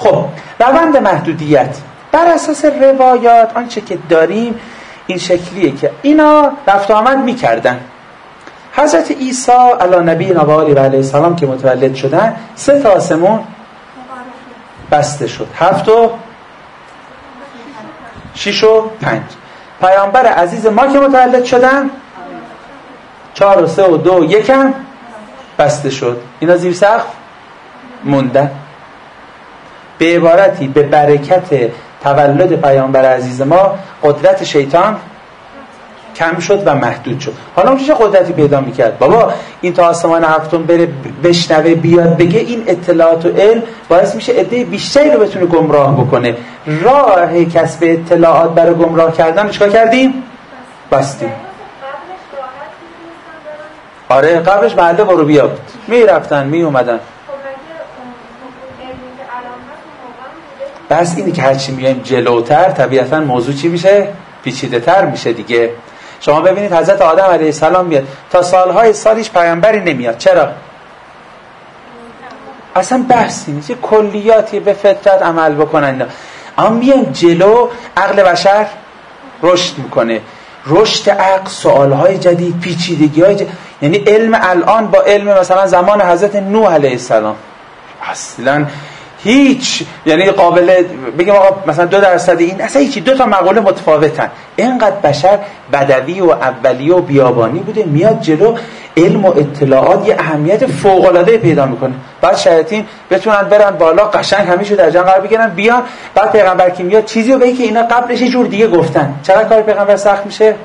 خب روند محدودیت بر اساس روایات آنچه که داریم این شکلیه که اینا رفت آمد میکردن. حضرت عیسی علی نبی و علیه السلام که متولد شدن 3 تا آسمون بسته شد، 7 و 6 و 5. پیامبر عزیز ما که متولد شدن 4 و 3 و 2 و 1 هم بسته شد، اینا زیر سقف موندن. به عبارتی به برکت تولد پیامبر عزیز ما قدرت شیطان کم شد و محدود شد. حالا اون چه قدرتی پیدا میکرد؟ بابا این تا آسمان هفتم بره بشنوه بیاد بگه، این اطلاعات و علم باعث میشه عده بیشتری رو بتونه گمراه بکنه. راه کسب اطلاعات برای گمراه کردن چیکار کردیم؟ بستیم. آره قبلش محله برو بیا بود، میرفتن میومدن. بس اینی که هرچی میایم جلوتر طبیعتا موضوع چی میشه؟ پیچیده تر میشه دیگه. شما ببینید حضرت آدم علیه السلام میاد تا سالهای سالیش پیامبری نمیاد. چرا؟ اصلا بحثی نیست، یه کلیاتی به فطرت عمل بکنن. اما میان جلو عقل بشر رشد میکنه، رشد عقل، سوالهای جدید، پیچیدگی‌های جدید. یعنی علم الان با علم مثلا زمان حضرت نوح علیه السلام اصلا هیچ، یعنی قابل بگیم آقا مثلا 2% این اصلا هیچی، 2 تا مقوله متفاوتن. اینقدر بشر بدوی و اولیه و بیابانی بوده، میاد جلو علم و اطلاعات یه اهمیت فوق‌العاده پیدا میکنه. بعد شیاطین بتونن برن بالا قشنگ همیشه در جنگ قرار بگیرن بیان، بعد پیغمبر که میاد چیزی رو بگه که اینا قبلش یه جور دیگه گفتن. چرا کار پیغمبر سخت میشه؟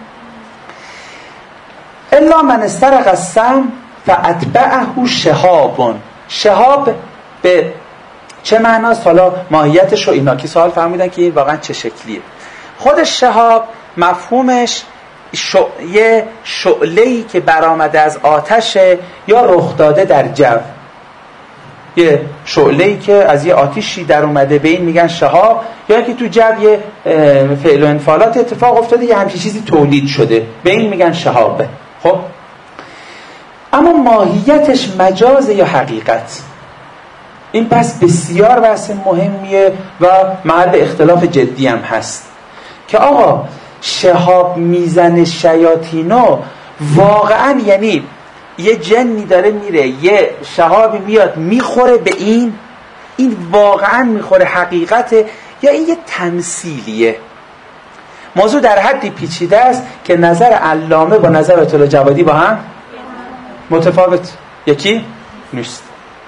الا من استرق السم فاتبعه شهاب. شهاب به چه معناست؟ حالا ماهیتش رو اینا که سوال فرمودن که این واقعا چه شکلیه. خود شهاب مفهومش یه شعله‌ای که برآمده از آتشه یا رخ داده در جو. یه شعله‌ای که از یه آتشی در اومده، به این میگن شهاب. یا که تو جو یه فعل و انفعالات اتفاق افتاده، یه همچین چیزی تولید شده، به این میگن شهابه. خب اما ماهیتش مجاز یا حقیقت؟ این پس بسیار بحث مهمیه و محل اختلاف جدی هم هست که آقا شهاب میزنه شیاطینو واقعا یعنی یه جنی داره میره یه شهابی میاد میخوره به این واقعا میخوره حقیقته یا این یه تمثیلیه؟ موضوع در حدی پیچیده است که نظر علامه با نظر آیت الله جوادی با هم متفاوت، یکی نیست.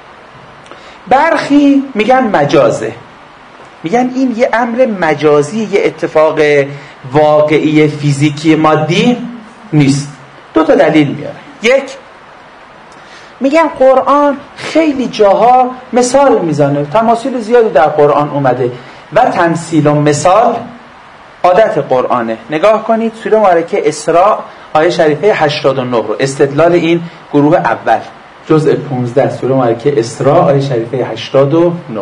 برخی میگن مجازه، میگن این یه امر مجازی، یه اتفاق واقعی فیزیکی مادی نیست. 2 تا دلیل میاره. یک، میگن قرآن خیلی جاها مثال میزنه، تماثیل زیادی در قرآن اومده و تمثیل و مثال عادت قرآنه. نگاه کنید سوره مبارکه اسراء آیه شریفه 89 رو، استدلال این گروه اول، جزء 15 سوره مبارکه اسراء آیه شریفه 89.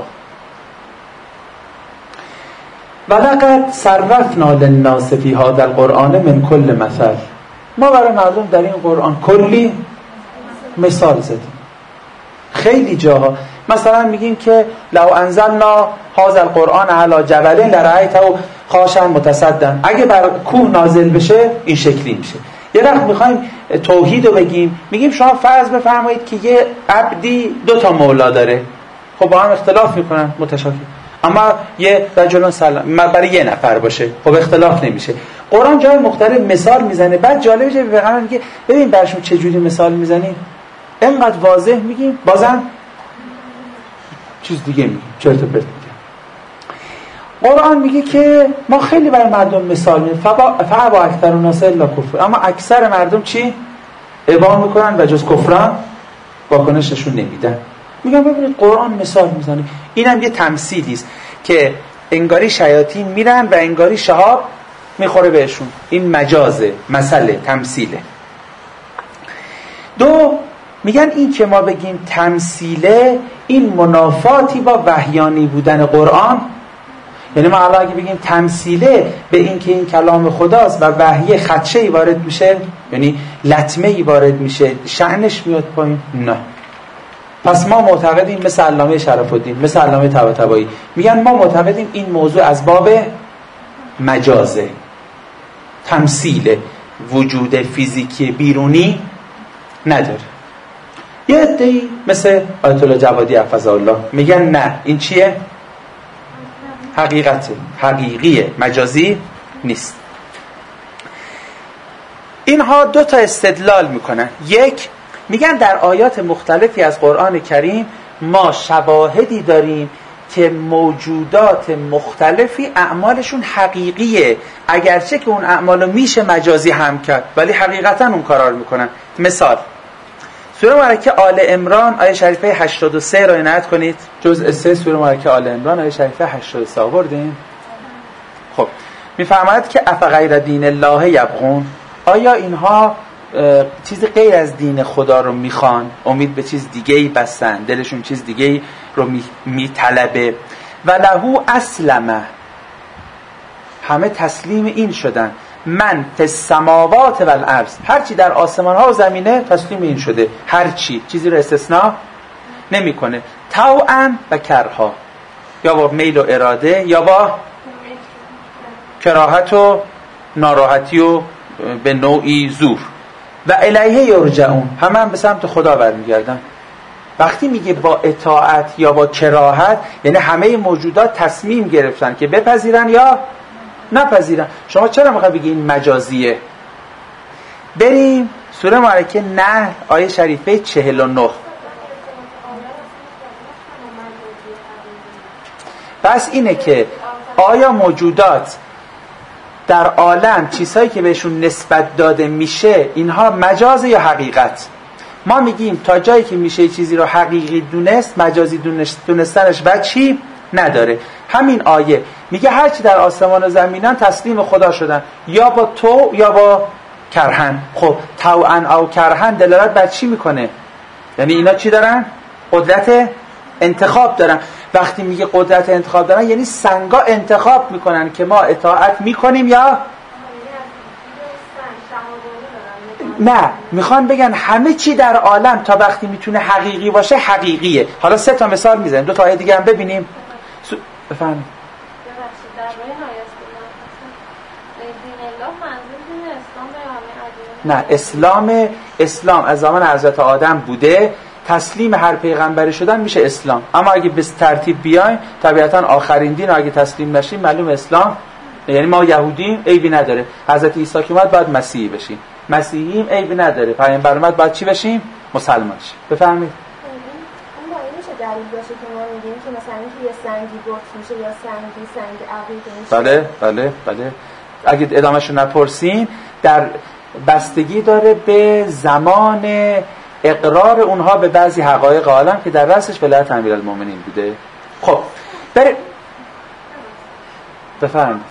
ولقد صرفنا للناس فی هذا القرآن من کل مثل. ما برای مردم در این قرآن کلی مثال زدیم. خیلی جاها مثلا میگیم که لو انزلنا هذا القرآن علی جبل لرأیته خاشعا متصدعا. اگه بر کوه نازل بشه این شکلی میشه. یه وقت میخوایم توحید رو بگیم، میگیم شما فرض بفرمایید که یه عبدی 2 تا مولا داره، خب با هم اختلاف میکنن متشابه، اما یه رجل سلام برای یه نفر باشه خب اختلاف نمیشه. قرآن جای مختلف مثال میزنه. بعد جالبه واقعا میگه ببین براشون چه جوری مثال میزنیم، اینقدر واضح میگیم بازم چیز دیگه میگیم، چرت و پرت میگیم. قرآن میگه که ما خیلی برای مردم مثال میزنیم، فابا اکثر الناس الا کفر، اما اکثر مردم چی؟ ابا میکنن و جز کفران واکنششون نمیدن. میگم ببینید قرآن مثال میزنه. اینم یه تمثیلی است که انگاری شیاطین میرن و انگاری شهاب میخوره بهشون. این مجازه، مثله، تمثیله. 2 میگن این که ما بگیم تمثیله این منافاتی با وحیانی بودن قرآن. یعنی ما الان اگه بگیم تمثیله به این که این کلام خداست و وحی خدشه‌ای وارد میشه، یعنی لطمه‌ای وارد میشه، شأنش میاد پایین. نه، پس ما معتقدیم مثل علامه شرف الدین، مثل علامه طباطبایی، میگن ما معتقدیم این موضوع از باب مجازه، تمثیل، وجود فیزیکی بیرونی نداره. یه عده‌ای مثل آیت الله جوادی حفظه الله میگن نه، این چیه؟ حقیقته، حقیقیه، مجازی نیست. اینها دو تا استدلال میکنن. یک، میگن در آیات مختلفی از قرآن کریم ما شواهدی داریم که موجودات مختلفی اعمالشون حقیقیه، اگرچه که اون اعمالو میشه مجازی هم کرد ولی حقیقتا اون کارا رو میکنن. مثال سوره مبارکه آل عمران آیه شریفه 83 رو عنایت کنید. جزء 3 سوره مبارکه آل عمران آیه شریفه 83 آوردین. خب میفرماید که افغیر دین الله یبغون، آیا اینها چیز غیر از دین خدا رو میخوان، امید به چیز دیگه‌ای بستن، دلشون چیز دیگه‌ای رو میطلبه. و لهو اسلمه، همه تسلیم این شدن، من فی السماوات و الارض، هرچی در آسمان ها و زمینه تسلیم این شده، هرچی، چیزی رو استثناء نمیکنه، طوعا و کرها، یا با میل و اراده یا با کراهت و ناراحتی و به نوعی زور. و الیه یرجعون، همه هم به سمت خدا برمیگردن. وقتی میگه با اطاعت یا با کراهت، یعنی همه موجودات تصمیم گرفتن که بپذیرن یا نپذیرن. شما چرا میخوای بگی این مجازیه؟ بریم سوره مبارکه نحل آیه شریفه 49. پس اینه که آیا موجودات در عالم چیزهایی که بهشون نسبت داده میشه اینها مجاز یا حقیقت؟ ما میگیم تا جایی که میشه چیزی رو حقیقی دونست، مجازی دونستنش وجهی نداره. همین آیه میگه هرچی در آسمان و زمینن تسلیم خدا شدن، یا با تو یا با کرهن. خب طوعا او کرهن دلالت بر چی میکنه؟ یعنی اینا چی دارن؟ قدرت انتخاب دارن. وقتی میگه قدرت انتخاب دارن یعنی سنگا انتخاب میکنن که ما اطاعت میکنیم یا نه. میخوان بگن همه چی در عالم تا وقتی میتونه حقیقی باشه حقیقیه. حالا 3 تا مثال میزنیم، 2 تا آیه دیگه هم ببینیم. بفرمایید. نه، اسلام از زمان حضرت آدم بوده، تسلیم هر پیغمبری شدن میشه اسلام. اما اگه به ترتیب بیایم طبیعتا آخرین دین اگه تسلیم نشیم معلوم اسلام، یعنی ما یهودیم عیبی نداره، حضرت عیسی که اومد باید مسیحی بشیم، مسیحییم عیبی نداره، پیامبر اومد باید چی بشیم؟ مسلمان شیم. بفرمایید. اون باید میشه دلیل باشه که ما میگیم که مثلا یه سنگی بت میشه یا سنگ عقیده میشه؟ بله. اگه ادامهشو نپرسین در بستگی داره به زمان اقرار اونها به بعضی حقایق عالم که در رأسش ولایت امیرالمومنین بوده. خب بره بفرمایید.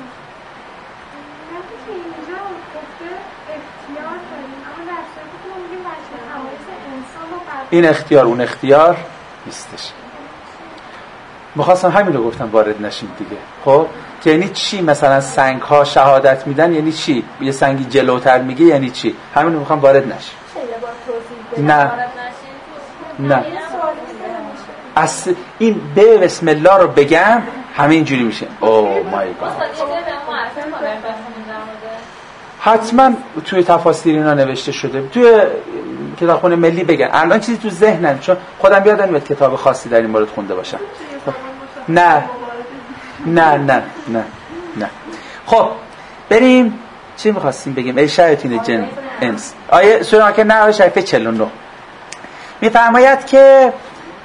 این اختیار اون اختیار نیستش. میخواستم همین رو گفتم وارد نشیم دیگه. خب که یعنی چی؟ مثلا سنگ ها شهادت میدن یعنی چی؟ یه سنگی جلوتر میگه یعنی چی؟ همین رو میخوام وارد نشیم. نه این به بسم الله رو بگم همه اینجوری میشه. اوه مای گاد. حتما توی تفاسیر اینا نوشته شده، توی کتابخونه ملی بگن. الان چیزی تو ذهنم، چون خودم یادم نمیاد کتاب خاصی در این مورد خونده باشم. نه. خب بریم چی می‌خواستیم بگیم؟ ای شیاطین جن انس. آیه سوره که نه آیه شریفه 49 میفرماید که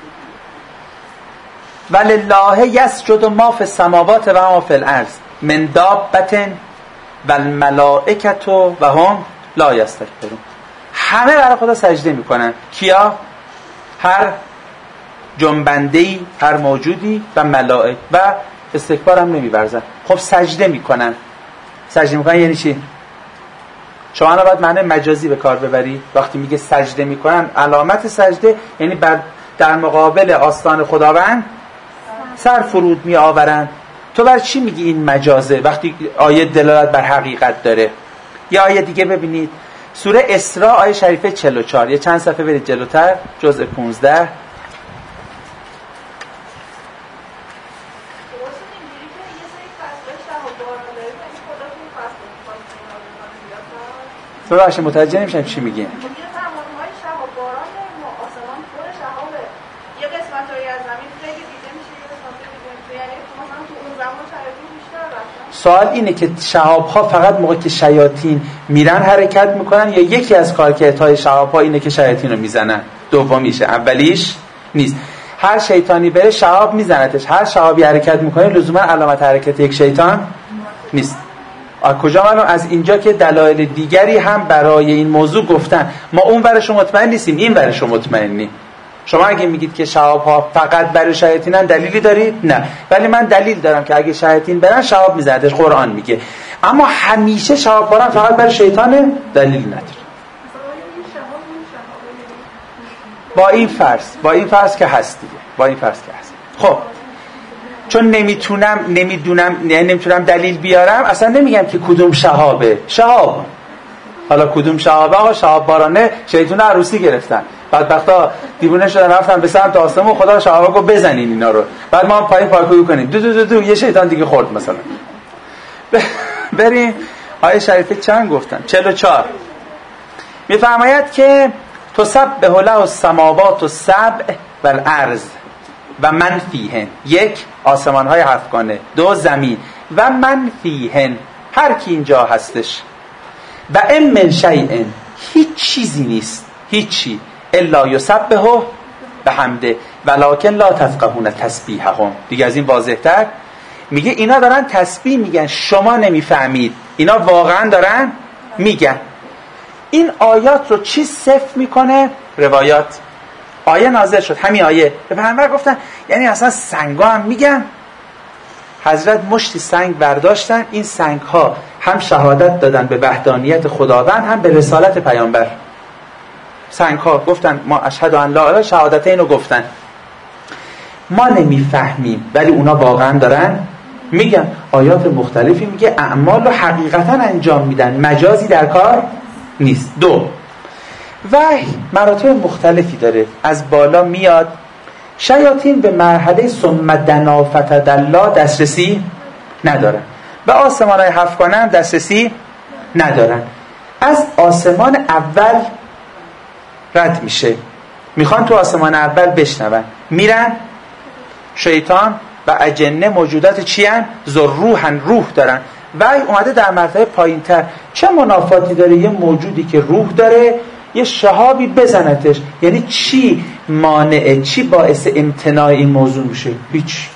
ولله یسجد ما فی السماوات و ما فی الارض من دابة والملائکة و هم لا یستکبرون. همه برای خدا سجده میکنن. کیا؟ هر جنبنده‌ای، هر موجودی و ملائک، و استکبار هم نمی‌ورزن. خب سجده میکنن یعنی چی؟ شما الان باید معنی مجازی به کار ببری. وقتی میگه سجده میکنن، علامت سجده یعنی در مقابل آستان خداوند سر فرود می آورن. تو بر چی میگی این مجازه وقتی آیه دلالت بر حقیقت داره؟ یا آیه دیگه ببینید، سوره اسراء آیه شریفه 44، یه چند صفحه برید جلوتر، جزء 15 ببخشید متوجه نمیشم چی میگین. سوال اینه که شهاب‌ها فقط موقع که شیاطین میرن حرکت میکنن یا یکی از کارکردهای شهاب‌ها اینه که شیاطین رو میزنن؟ دومیشه، اولیش نیست. هر شیطانی بره شهاب میزنتش. هر شهابی حرکت میکنه لزوما علامت حرکت یک شیطان نیست. کجا معلوم؟ از اینجا که دلایل دیگری هم برای این موضوع گفتن. ما اون ورشو مطمئن نیستیم، این ورشو مطمئنیم. شما اگه میگید که شهاب‌ها فقط برای شیاطینن دلیلی دارید؟ نه. ولی من دلیل دارم که اگه شیاطین برن شهاب میزنتش، قرآن میگه. اما همیشه شهاب برن فقط برای شیطانه، دلیل نداره. با این فرض که هست دیگه. خب چون نمیتونم دلیل بیارم، اصلا نمیگم که کدوم شهابه. شهاب حالا کدوم شهابه؟ آقا شهاب بارانه شیطان عروسی گرفتن، بدبختا دیوونه شدن رفتن به سمت آسمون، خدا شهابا گفت بزنین اینا رو، بعد ما هم پایین پارکویی کنیم، دو یه شیطان دیگه خورد مثلا. بریم آیه شریفه چند گفتن؟ 44 میفرماید که تسبح له السماوات السبع والارض و من فیهن. یک، آسمان های هفتگانه. دو، زمین. و من فیهن، هر کی اینجا هستش. و ان من شیء، هیچ چیزی نیست، هیچی، الا یسبح بحمده ولکن لا تفقهون تسبیحهم. دیگه از این واضح‌تر میگه اینا دارن تسبیح میگن، شما نمیفهمید. اینا واقعا دارن میگن. این آیات رو چی صفر میکنه؟ روایات. آیه نازل شد، همین آیه به پیامبر گفتن یعنی اصلا سنگا هم میگن. حضرت مشتی سنگ برداشتن، این سنگ ها هم شهادت دادن به وحدانیت خداوند، هم به رسالت پیامبر. سنگ ها گفتن ما اشهد ان لا اله، شهادتین رو گفتن. ما نمیفهمیم ولی اونا واقعا دارن میگن. آیات مختلفی میگه اعمال رو حقیقتا انجام میدن، مجازی در کار نیست. دو، وحی مراتب مختلفی داره. از بالا میاد، شیاطین به مرحله ثم دنا فتدلی دسترسی ندارن، به آسمان های هفتگانه هم دسترسی ندارن. از آسمان اول رد میشه، میخوان تو آسمان اول بشنون، میرن. شیطان و اجنه موجودات چی هن؟ ذوالروحن، روح دارن. وحی اومده در مرتبه پایین تر. چه منافاتی داره یه موجودی که روح داره یه شهابی بزنتش؟ یعنی چی مانعه، چی باعث امتناع این موضوع میشه؟ هیچ.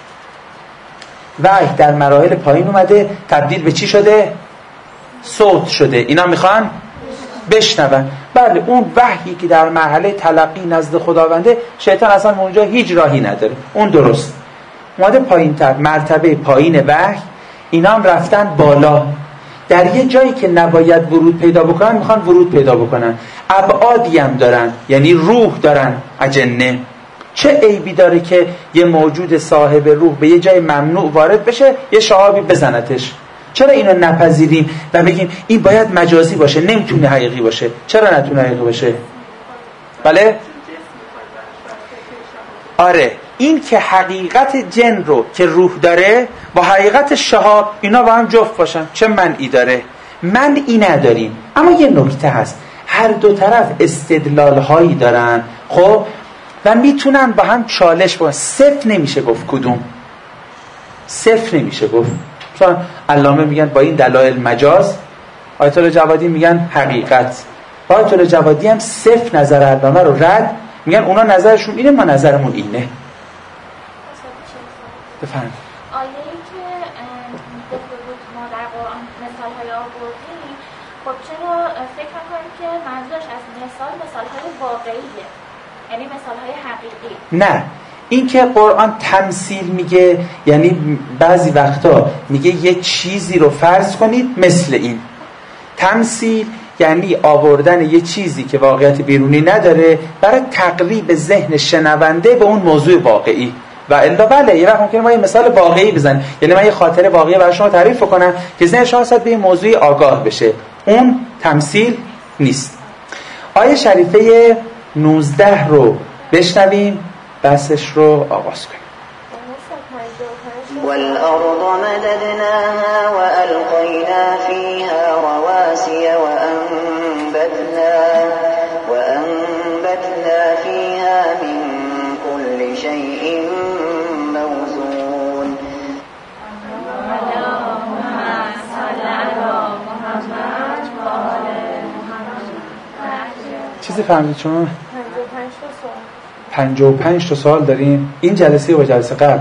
وحی در مراحل پایین اومده، تبدیل به چی شده؟ صوت شده. اینا میخوان بشنون. بله، اون وحیی که در مرحله تلقی نزد خداونده، شیطان اصلا اونجا هیچ راهی نداره. اون درست اومده پایین تر، مرتبه پایین وحی. اینا هم رفتن بالا، در یه جایی که نباید ورود پیدا بکنن میخوان ورود پیدا بکنن. ابعادی هم دارن، یعنی روح دارن اجنه. چه عیبی داره که یه موجود صاحب روح به یه جای ممنوع وارد بشه، یه شهابی بزنتش؟ چرا اینو نپذیریم و بگیم این باید مجازی باشه، نمیتونه حقیقی باشه؟ چرا نتونه حقیقی باشه؟ بله؟ آره، این که حقیقت جن رو که روح داره با حقیقت شهاب اینا با هم جفت باشن، چه منعی داره؟ منعی نداریم. اما یه نکته هست، هر دو طرف استدلال هایی دارن، خب، و میتونن با هم چالش بکنن. صفر نمیشه گفت کدوم، صفر نمیشه گفت. مثلا علامه میگن با این دلایل مجاز، آیت الله جوادی میگن حقیقت. آیت الله جوادی هم صفر نظر علامه رو رد میگن، اونا نظرشون اینه، ما نظرمون اینه. بفرمایید. آیه‌ای که ما در قرآن مثال‌های آوردیم، خب چرا فکر می‌کنید که منظورش از مثال‌های واقعیه، یعنی مثال‌های حقیقی؟ نه، این که قرآن تمثیل میگه، یعنی بعضی وقتا میگه یه چیزی رو فرض کنید مثل این. تمثیل یعنی آوردن یه چیزی که واقعیت بیرونی نداره برای تقریب ذهن شنونده به اون موضوع واقعی. و الا بله، یه وقت ممکنه ما یه مثال واقعی بزنیم، یعنی من یه خاطره واقعی برای شما تعریف کنم که ذهن شما به این موضوع آگاه بشه. اون تمثیل نیست. آیه شریفه 19 رو بشنویم، بحثش رو آغاز کنیم. والأرض مددناها وألقينا فيها رواسي وأنبتنا فيها من كل شيء موزون. چیزی فهمید شما؟ 55 تا سوال داریم. این جلسه و جلسه قبل؟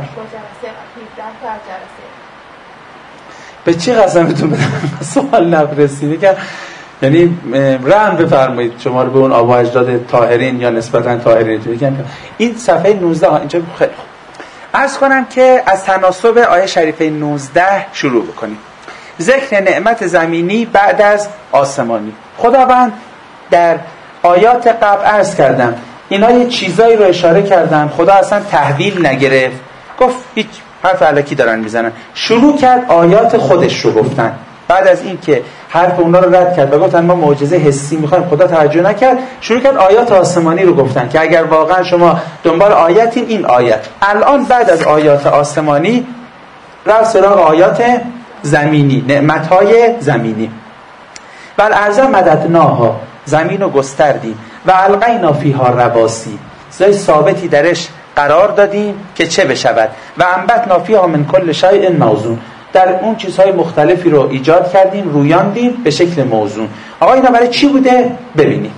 به چی قسمتون بدم سوال نرسید؟ یعنی رحم بفرمایید شما رو به اون آبا اجداد طاهرین یا نسبتاً طاهرین. این صفحه 19 اینجا خیلی خوب. عرض کنم که از تناسب آیه شریفه 19 شروع بکنیم. ذکر نعمت زمینی بعد از آسمانی. خداوند در آیات قبل عرض کردم اینا یه چیزایی رو اشاره کردن، خدا اصلا تحویل نگرفت، گفت هیچ حرف الکی دارن میزنن. شروع کرد آیات خودش رو گفتن. بعد از این که حرف اونا رو رد کرد و گفتن ما معجزه حسی میخوایم، خدا توجه نکرد، شروع کرد آیات آسمانی رو گفتن که اگر واقعا شما دنبال آیتین این آیت. الان بعد از آیات آسمانی رفت سراغ آیات زمینی، نعمتهای زمینی. والارض مددناها، زمین رو گستردیم، و القینا فیها رواسی، جای ثابتی درش قرار دادیم که چه بشود، و انبتنا فیها من کل شیء موزون، در اون چیزهای مختلفی رو ایجاد کردیم، رویاندیم به شکل موزون. آقا اینا برای چی بوده؟ ببینیم.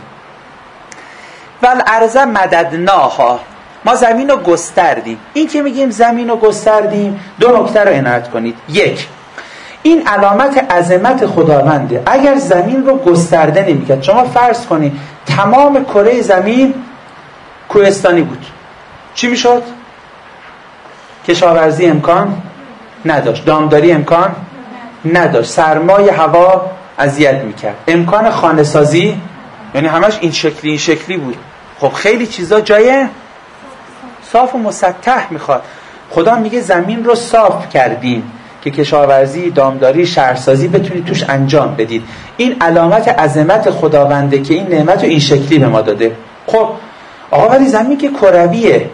والارض مددناها، ما زمین رو گستردیم. این که میگیم زمین رو گستردیم، دو نکته رو عنایت کنید. یک، این علامت عظمت خداونده. اگر زمین رو گسترده نمی‌کرد، شما فرض کنید تمام کره زمین کوهستانی بود، چی میشد؟ کشاورزی امکان نداشت، دامداری امکان نداشت، سرمای هوا اذیت میکرد، امکان خانه سازی یعنی همش این شکلی بود. خب خیلی چیزا جای صاف و مسطح میخواد. خدا میگه زمین رو صاف کردیم که کشاورزی، دامداری، شهرسازی بتونید توش انجام بدید. این علامت عظمت خداونده که این نعمت رو این شکلی به ما داده. خب آقا ولی زمین که کرویه،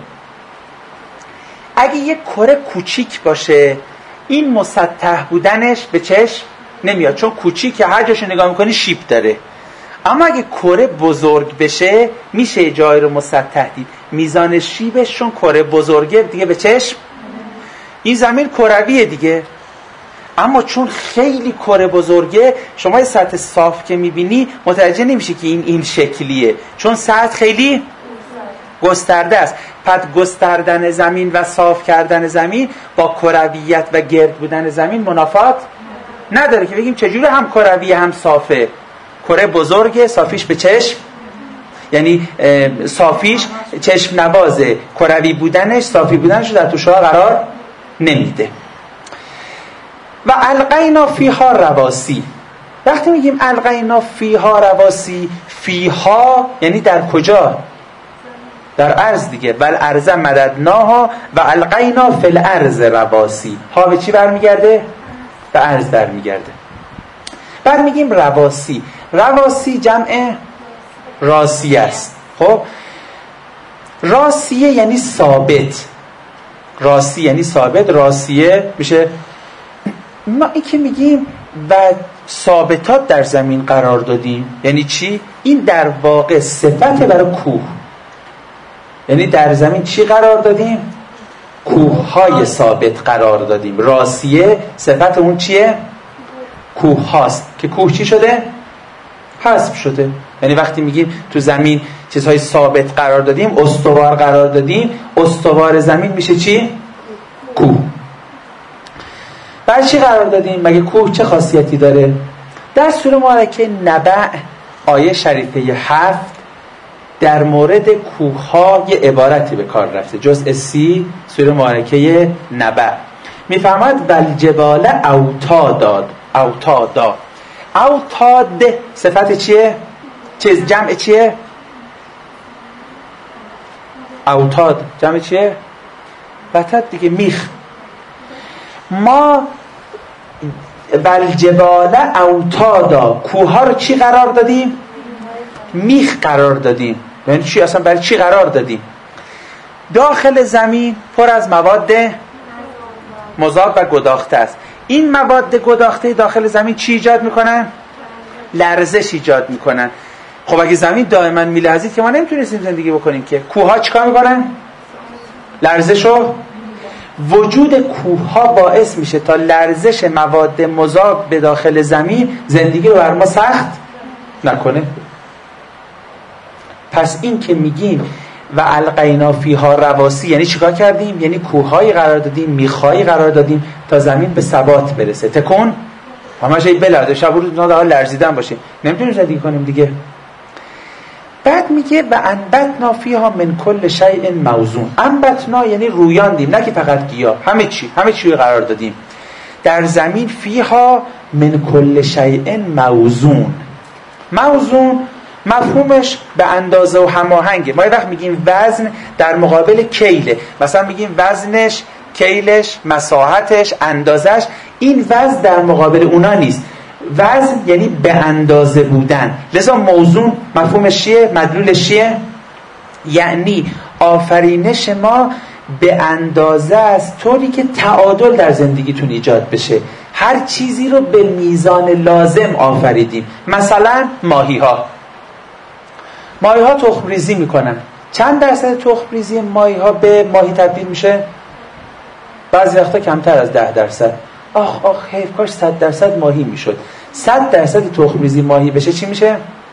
اگه یک کره کوچیک باشه این مسطح بودنش به چشم نمیاد، چون کوچیکه، هر جاشو نگاه میکنی شیب داره. اما اگه کره بزرگ بشه میشه جای رو مسطح دید، میزان شیبش چون کره بزرگه دیگه به چشم، این زمین کرویه دیگه. اما چون خیلی کره بزرگه شما یه سطح صاف که میبینی متوجه نمیشه که این شکلیه، چون سطح خیلی گسترده است. پس گستردن زمین و صاف کردن زمین با کرویت و گرد بودن زمین منافات نداره که بگیم چجوری هم کرویه هم صافه. کره بزرگه، صافیش به چشم، یعنی صافیش چشم نوازه، کروی بودنش، صافی بودنش رو در توشها قرار نمیده. و القینا فیها رواسی، وقتی میگیم القینا فیها رواسی، فیها یعنی در کجا؟ در ارض دیگه. والارض مددناها و القینا فی الارض رواسی، ها به چی برمیگرده؟ به ارض برمیگرده. بعد میگیم رواسی، رواسی جمع راسیه است. خب راسیه یعنی ثابت، راسی یعنی ثابت، راسیه میشه. ما این که میگیم و ثابتات در زمین قرار دادیم یعنی چی؟ این در واقع صفت برای کوه، یعنی در زمین چی قرار دادیم؟ کوه‌های ثابت قرار دادیم. راسیه صفت اون چیه؟ کوه هاست که کوه چی شده؟ حذف شده. یعنی وقتی میگیم تو زمین چیزهای ثابت قرار دادیم، استوار قرار دادیم، استوار زمین میشه چی؟ کوه. بعد چی قرار دادیم؟ مگه کوه چه خاصیتی داره؟ در سوره مبارکه نبع آیه شریفه 7 در مورد کوه‌ها یه عبارتی به کار رفته. جزء 30 سوره مبارکه نبع میفرماد والجبال اوتادا. اوتاد صفت چیه؟ چیز جمع چیه؟ اوتاد جمع چیه؟ وتد دیگه، میخ. ما والجبال اوتادا، کوه‌ها رو چی قرار دادیم؟ میخ قرار دادیم. یعنی چی؟ اصلا برای چی قرار دادیم؟ داخل زمین پر از مواد مذاب و گداخته است. این مواد گداخته داخل زمین چی ایجاد میکنن؟ لرزش ایجاد میکنن. خب اگه زمین دائما میلرزید که ما نمیتونستیم زندگی بکنیم که. کوه‌ها چیکار میکنن؟ لرزشو وجود کوه‌ها باعث میشه تا لرزش مواد مذاب به داخل زمین زندگی رو بر ما سخت نکنه. پس این که میگیم و القینا فیها رواسی یعنی چیکار کردیم؟ یعنی کوه‌هایی قرار دادیم، میخ‌هایی قرار دادیم تا زمین به ثبات برسه. تکون همش این بلرزه، شب و روز نادا لرزیدن باشه، نمیتونیم زندگی کنیم دیگه. بعد میگه و انبتنا فیها من کل شیء موزون. انبتنا یعنی رویاندیم، نه که فقط گیاه، همه چی قرار دادیم در زمین. فیها من کل شیء موزون. موزون مفهومش به اندازه و هماهنگه. ما یه وقت میگیم وزن در مقابل کیله، مثلا میگیم وزنش، کیلش، مساحتش، اندازش. این وزن در مقابل اونا نیست. وزن یعنی به اندازه بودن. لذا موزون مفهومش چیه؟ مدلولش چیه؟ یعنی آفرینش ما به اندازه است، طوری که تعادل در زندگیتون ایجاد بشه. هر چیزی رو به میزان لازم آفریدیم. مثلا ماهی ها تخم ریزی میکنن. چند درصد تخم ریزی ماهی ها به ماهی تبدیل میشه؟ بعضی وقتا کمتر از 10%. آخ حیف، کاش 100% ماهی میشد. 100% تخم ریزی ماهی بشه چی میشه؟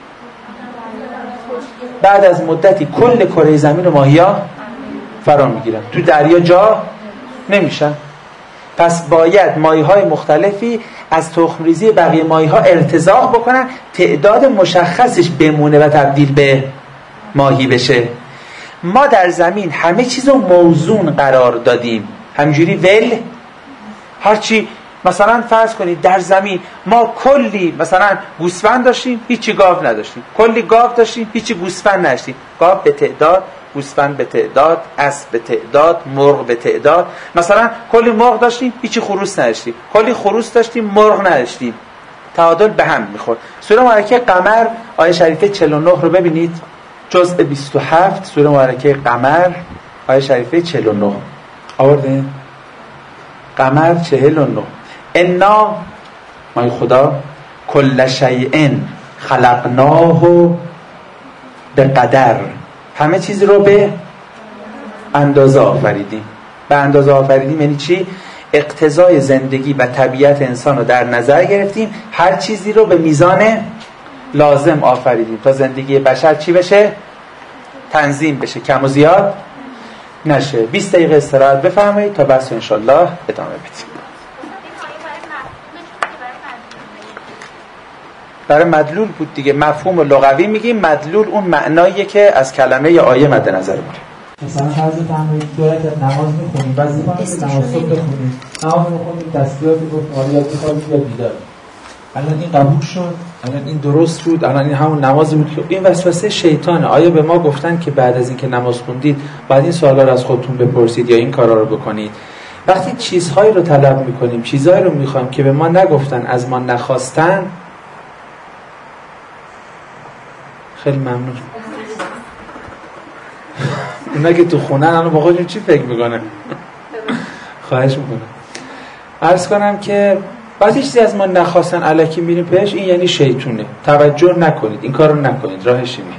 بعد از مدتی کل کره زمین رو ماهی‌ها فرا میگیرن، تو دریا جا نمیشن. پس باید ماهی‌های مختلفی از تخم ریزی بقیه ماهی‌ها ارتزاق بکنن، تعداد مشخصش بمونه و تبدیل به ماهی بشه. ما در زمین همه چیز رو موزون قرار دادیم، همینجوری هرچی. مثلا فرض کنید در زمین ما کلی مثلا گوسفند داشتیم، هیچی گاو نداشتیم، کلی گاو داشتیم، هیچی گوسفند نداشتیم. گاو به تعداد، گوسفند به تعداد، اسب به تعداد، مرغ به تعداد. مثلا کلی مرغ داشتیم، هیچی خروس نداشتیم، کلی خروس داشتیم، مرغ نداشتیم. تعادل به هم میخورد. سوره مبارکه قمر آیه شریفه 49 رو ببینید، جزء 27 سوره مبارکه قمر آیه شریفه 49 آورده. قمر 49. انا ما خدا کل شیء خلقناه به قدر، همه چیز رو به اندازه آفریدیم. به اندازه آفریدیم یعنی چی؟ اقتضای زندگی و طبیعت انسان رو در نظر گرفتیم، هر چیزی رو به میزان لازم آفریدیم تا زندگی بشر چی بشه؟ تنظیم بشه، کم و زیاد نشه. 20 دقیقه استراحت بفرمایید تا بحث انشالله ادامه بدیم. برای مدلول بود دیگه. مفهوم لغوی میگیم، مدلول اون معناییه که از کلمه یا آیه مد نظر بوده. مثلا فرض بفرمایید دو رکعت نماز میخونیم، بعضی وقتا نماز صبح بخونیم، نماز میخونیم دستیات گفت یا بخوابید یا بیدار. الان این قبول شد، الان این درست بود، الان این همون نمازی بود که این وسوسه شیطانه. آیا به ما گفتن که بعد از اینکه نماز خوندید بعد این سوالا رو از خودتون بپرسید یا این کارا رو بکنید؟ وقتی چیزهایی رو طلب میکنیم، چیزهایی رو میخوایم که به ما نگفتن، از ما نخواستن، خیلی ممنون. اونا که تو خونه الان با خودشون چی فکر میکنه؟ خواهش میکنم. عرض کنم که بعضی چیزی از ما نخواستن الکی میریم پیش، این یعنی شیطونه. توجه نکنید، این کارو نکنید، راهش اینه.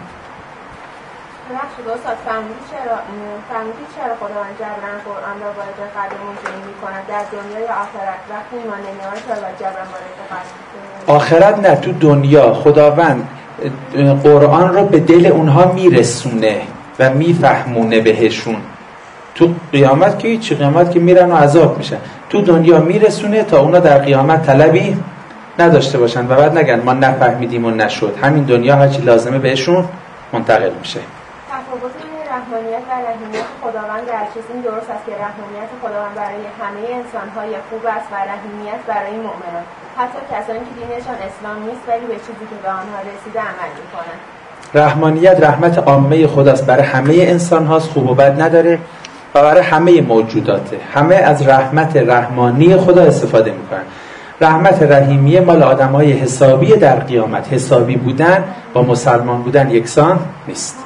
فهمیدید چرا خداوند جبران قرآن را وارد قلب مؤمنین می‌کند در دنیا یا آخرت؟ وقتی ایمان نمی‌آورند چرا باید جبران وارد قلب؟ آخرت نه، تو دنیا خداوند قرآن رو به دل اونها میرسونه و میفهمونه بهشون. تو قیامت که هیچ، قیامت که میرن و عذاب میشن. تو دنیا میرسونه تا اونا در قیامت طلبی نداشته باشن و بعد نگن ما نفهمیدیم و نشد. همین دنیا هرچی لازمه بهشون منتقل میشه. تفاوت بین رحمانیت و رحیمیت خداوند در چیز این درست است که رحمانیت خداوند برای همه انسان‌های خوب است و رحیمیت برای مؤمنان، حتی کسانی که دینشان اسلام نیست ولی به چیزی که به آنها رسیده عمل می‌کنند. رحمانیت رحمت عامه خداست، برای همه انسان هاست، خوب و بد نداره و برای همه موجوداته. همه از رحمت رحمانی خدا استفاده میکنن. رحمت رحیمیه مال آدمای حسابی در قیامت. حسابی بودن با مسلمان بودن یکسان نیست.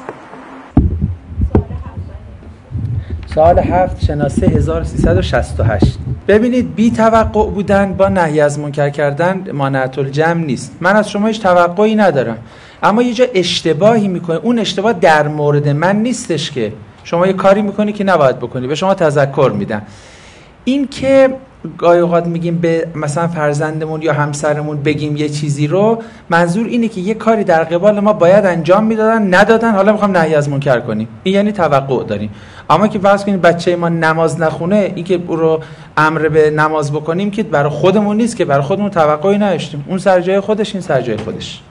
سوال 7 شناسه 1368. ببینید بی توقع بودن با نهی از منکر کردن مانعت الجمع نیست. من از شما هیچ توقعی ندارم، اما یه جا اشتباهی میکنه، اون اشتباه در مورد من نیستش که شما یه کاری میکنی که نباید بکنی، به شما تذکر میدم. این که گاهی اوقات میگیم به مثلا فرزندمون یا همسرمون بگیم یه چیزی رو، منظور اینه که یه کاری در قبال ما باید انجام میدادن ندادن، حالا میخوام نهی از منکر کنیم، این یعنی توقع داریم. اما که فرض کنید بچه ما نماز نخونه، این که او رو امر به نماز بکنیم که برای خودمون نیست، که برای خودمون توقعی نداشتیم، اون سر جای خودش، این سر جای خودش.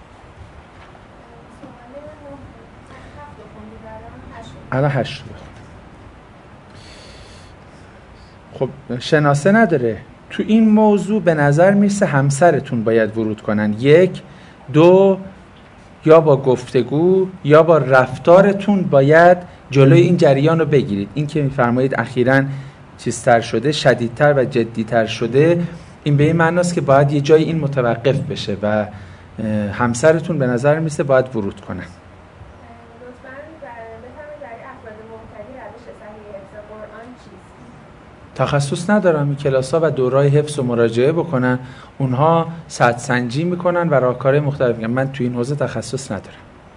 الان 8 خب شناسه نداره. تو این موضوع به نظر میرسه همسرتون باید ورود کنن. 1 2 یا با گفتگو یا با رفتارتون باید جلوی این جریان رو بگیرید. این که میفرمایید اخیراً چیزتر شده، شدیدتر و جدیتر شده، این به این معناست که باید یه جای این متوقف بشه و همسرتون به نظر میرسه باید ورود کنن. تخصص ندارم، این کلاس‌ها و دوره‌های حفظ و مراجعه بکنن، اونها سطح سنجی میکنن و راهکارهای مختلف میگن. من تو این حوزه تخصص ندارم.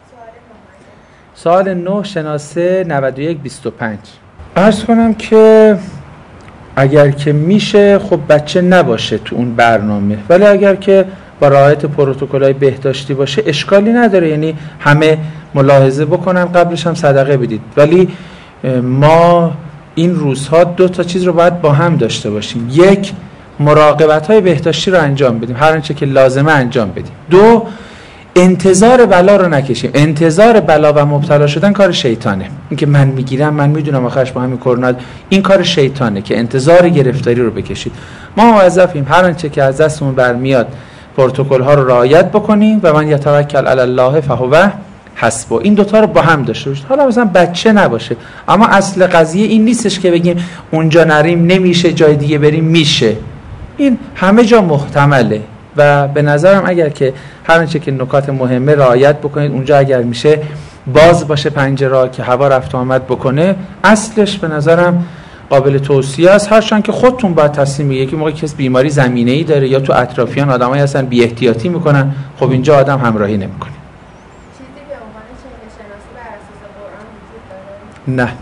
سوال 9 شناسه 9125. عرض کنم که اگر که میشه خب بچه نباشه تو اون برنامه، ولی اگر که با رعایت پروتکل‌های بهداشتی باشه اشکالی نداره، یعنی همه ملاحظه بکنن، قبلش هم صدقه بدید. ولی ما این روزها 2 تا چیز رو باید با هم داشته باشیم. 1 مراقبت‌های بهداشتی رو انجام بدیم، هر آنچه که لازمه انجام بدیم. 2 انتظار بلا رو نکشیم. انتظار بلا و مبتلا شدن کار شیطانه. این که من میگیرم، من میدونم آخرش با همین کرونا، این کار شیطانه که انتظار گرفتاری رو بکشید. ما موظفیم هر آنچه که از دستمون برمیاد پروتکل‌ها رو رعایت بکنیم و من یتوکل علی الله فهو حسبه. این 2 تا رو با هم داشته باشید. حالا مثلا بچه نباشه، اما اصل قضیه این نیستش که بگیم اونجا نریم نمیشه، جای دیگه بریم میشه. این همه جا محتمله و به نظرم اگر که هر آنچه که نکات مهمه رعایت بکنید، اونجا اگر میشه باز باشه پنجره که هوا رفت و آمد بکنه، اصلش به نظرم قابل توصیه است. هرچند که خودتون باید تصمیم بگیرید که موقعی کسی بیماری زمینه‌ای داره یا تو اطرافیان آدمایی هستن بی احتیاطی میکنن، خب اینجا آدم همراهی نمیکنه. نه. اگر